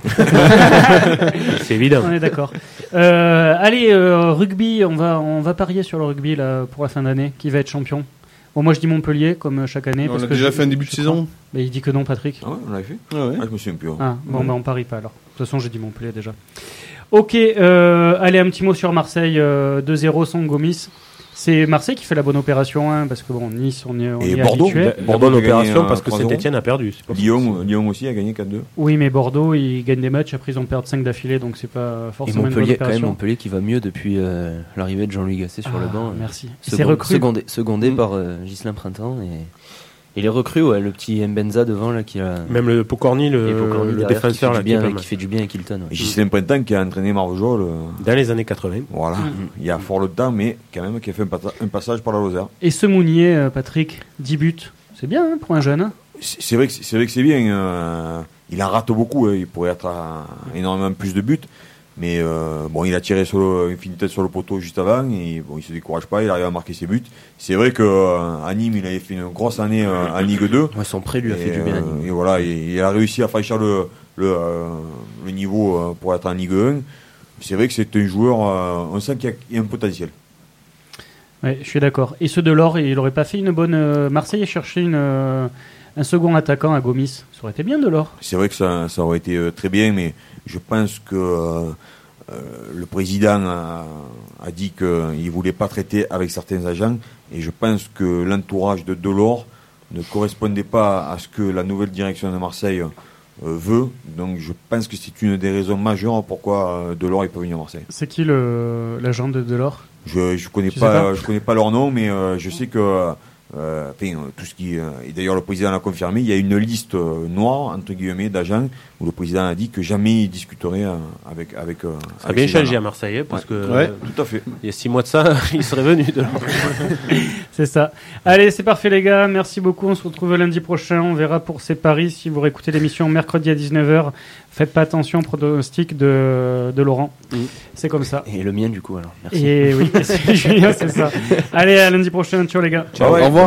C'est évident. On est d'accord. Euh, allez, euh, rugby, on va on va parier sur le rugby là pour la fin d'année. Qui va être champion? Bon, moi je dis Montpellier comme chaque année. Non, parce on a que déjà je, fait un début de saison. Mais il dit que non, Patrick. Ah ouais, on l'avait fait. Ah ouais. Ah, je me souviens plus. Ouais. Ah bon, ouais. bah on parie pas alors. De toute façon, j'ai dit Montpellier déjà. Ok, euh, allez, un petit mot sur Marseille, euh, deux zéro sans Gomis. C'est Marseille qui fait la bonne opération, hein, parce que bon, Nice, on y, on et y est Bordeaux, habitué. La, la bonne opération parce que Saint-Etienne a perdu. C'est pas Lyon, Lyon aussi a gagné quatre deux. Oui, mais Bordeaux, ils gagnent des matchs, après ils en perdent cinq d'affilée, donc c'est pas forcément une bonne opération. Quand même, Montpellier qui va mieux depuis euh, l'arrivée de Jean-Louis Gasset sur ah, le banc. Merci. Second, c'est recru. Secondé, secondé mmh. par euh, Ghislain Printemps et... Et les recrues, ouais, le petit Mbenza devant là qui a. Même le Pocorni, le, Pocorni le défenseur qui là, bien, qui, avec, qui fait du bien avec Hilton. Ouais. Et Ghislain Printemps qui a entraîné Marvejols euh... dans les années quatre-vingts. Voilà, mmh. il y a fort longtemps, mais quand même qui a fait un, pata- un passage par la Lozère. Et ce Mounier, euh, Patrick, dix buts, c'est bien hein, pour un jeune. Hein. C'est, c'est vrai que c'est, c'est vrai que c'est bien. Euh, il en rate beaucoup, hein, il pourrait être à énormément plus de buts. Mais euh, bon, il a tiré sur le, une fine tête sur le poteau juste avant et bon, il se décourage pas, il arrive à marquer ses buts. C'est vrai que euh, à Nîmes, il avait fait une grosse année euh, en Ligue deux. Ouais, son prêt lui a et, fait du bien. Euh, et voilà, il, il a réussi à franchir le le, euh, le niveau euh, pour être en Ligue un. C'est vrai que c'est un joueur, euh, on sent qu'il y a, il y a un potentiel. Ouais, je suis d'accord. Et ce Delors, il aurait pas fait une bonne. Euh, Marseille a cherché une. Euh, un second attaquant à Gomis. Ça aurait été bien Delors. C'est vrai que ça, ça aurait été euh, très bien, mais je pense que euh, euh, le président a, a dit qu'il ne voulait pas traiter avec certains agents, et je pense que l'entourage de Delors ne correspondait pas à ce que la nouvelle direction de Marseille euh, veut. Donc je pense que c'est une des raisons majeures pourquoi euh, Delors n'est pas venu à Marseille. C'est qui le, l'agent de Delors? Je je connais pas, pas je connais pas leur nom, mais euh, je sais que Euh, enfin, tout ce qui, euh, et d'ailleurs le président l'a confirmé, il y a une liste euh, noire entre guillemets d'agents où le président a dit que jamais il discuterait euh, avec avec. Euh, ça a bien changé à Marseille, hein, parce ouais. que ouais, euh, tout à fait. Il y a six mois de ça, il serait venu. De c'est ça. Allez, c'est parfait les gars, merci beaucoup. On se retrouve lundi prochain. On verra pour ces paris si vous réécoutez l'émission mercredi à dix-neuf heures Faites pas attention au pronostic de, de Laurent. Mmh. C'est comme ça. Et le mien, du coup, alors. Merci. Et oui, c'est Julien, c'est ça. Allez, à lundi prochain. Ciao, les gars. Ciao, ouais, au revoir.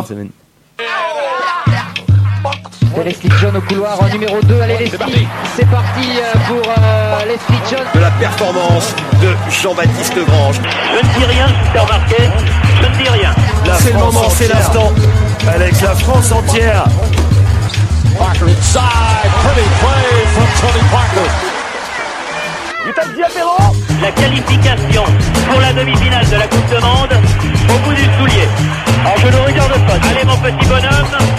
Leslie John au couloir en numéro deux. Allez, Leslie. C'est parti, c'est parti pour euh, Leslie John. De la performance de Jean-Baptiste Grange. Je ne dis rien, je t'ai remarqué. Je ne dis rien. C'est le moment, c'est l'instant. Alex, la France entière. Parker inside, pretty play from Tony Parker. La qualification pour la demi-finale de la Coupe du Monde au bout du soulier. Alors je le regarde pas. Allez mon petit bonhomme.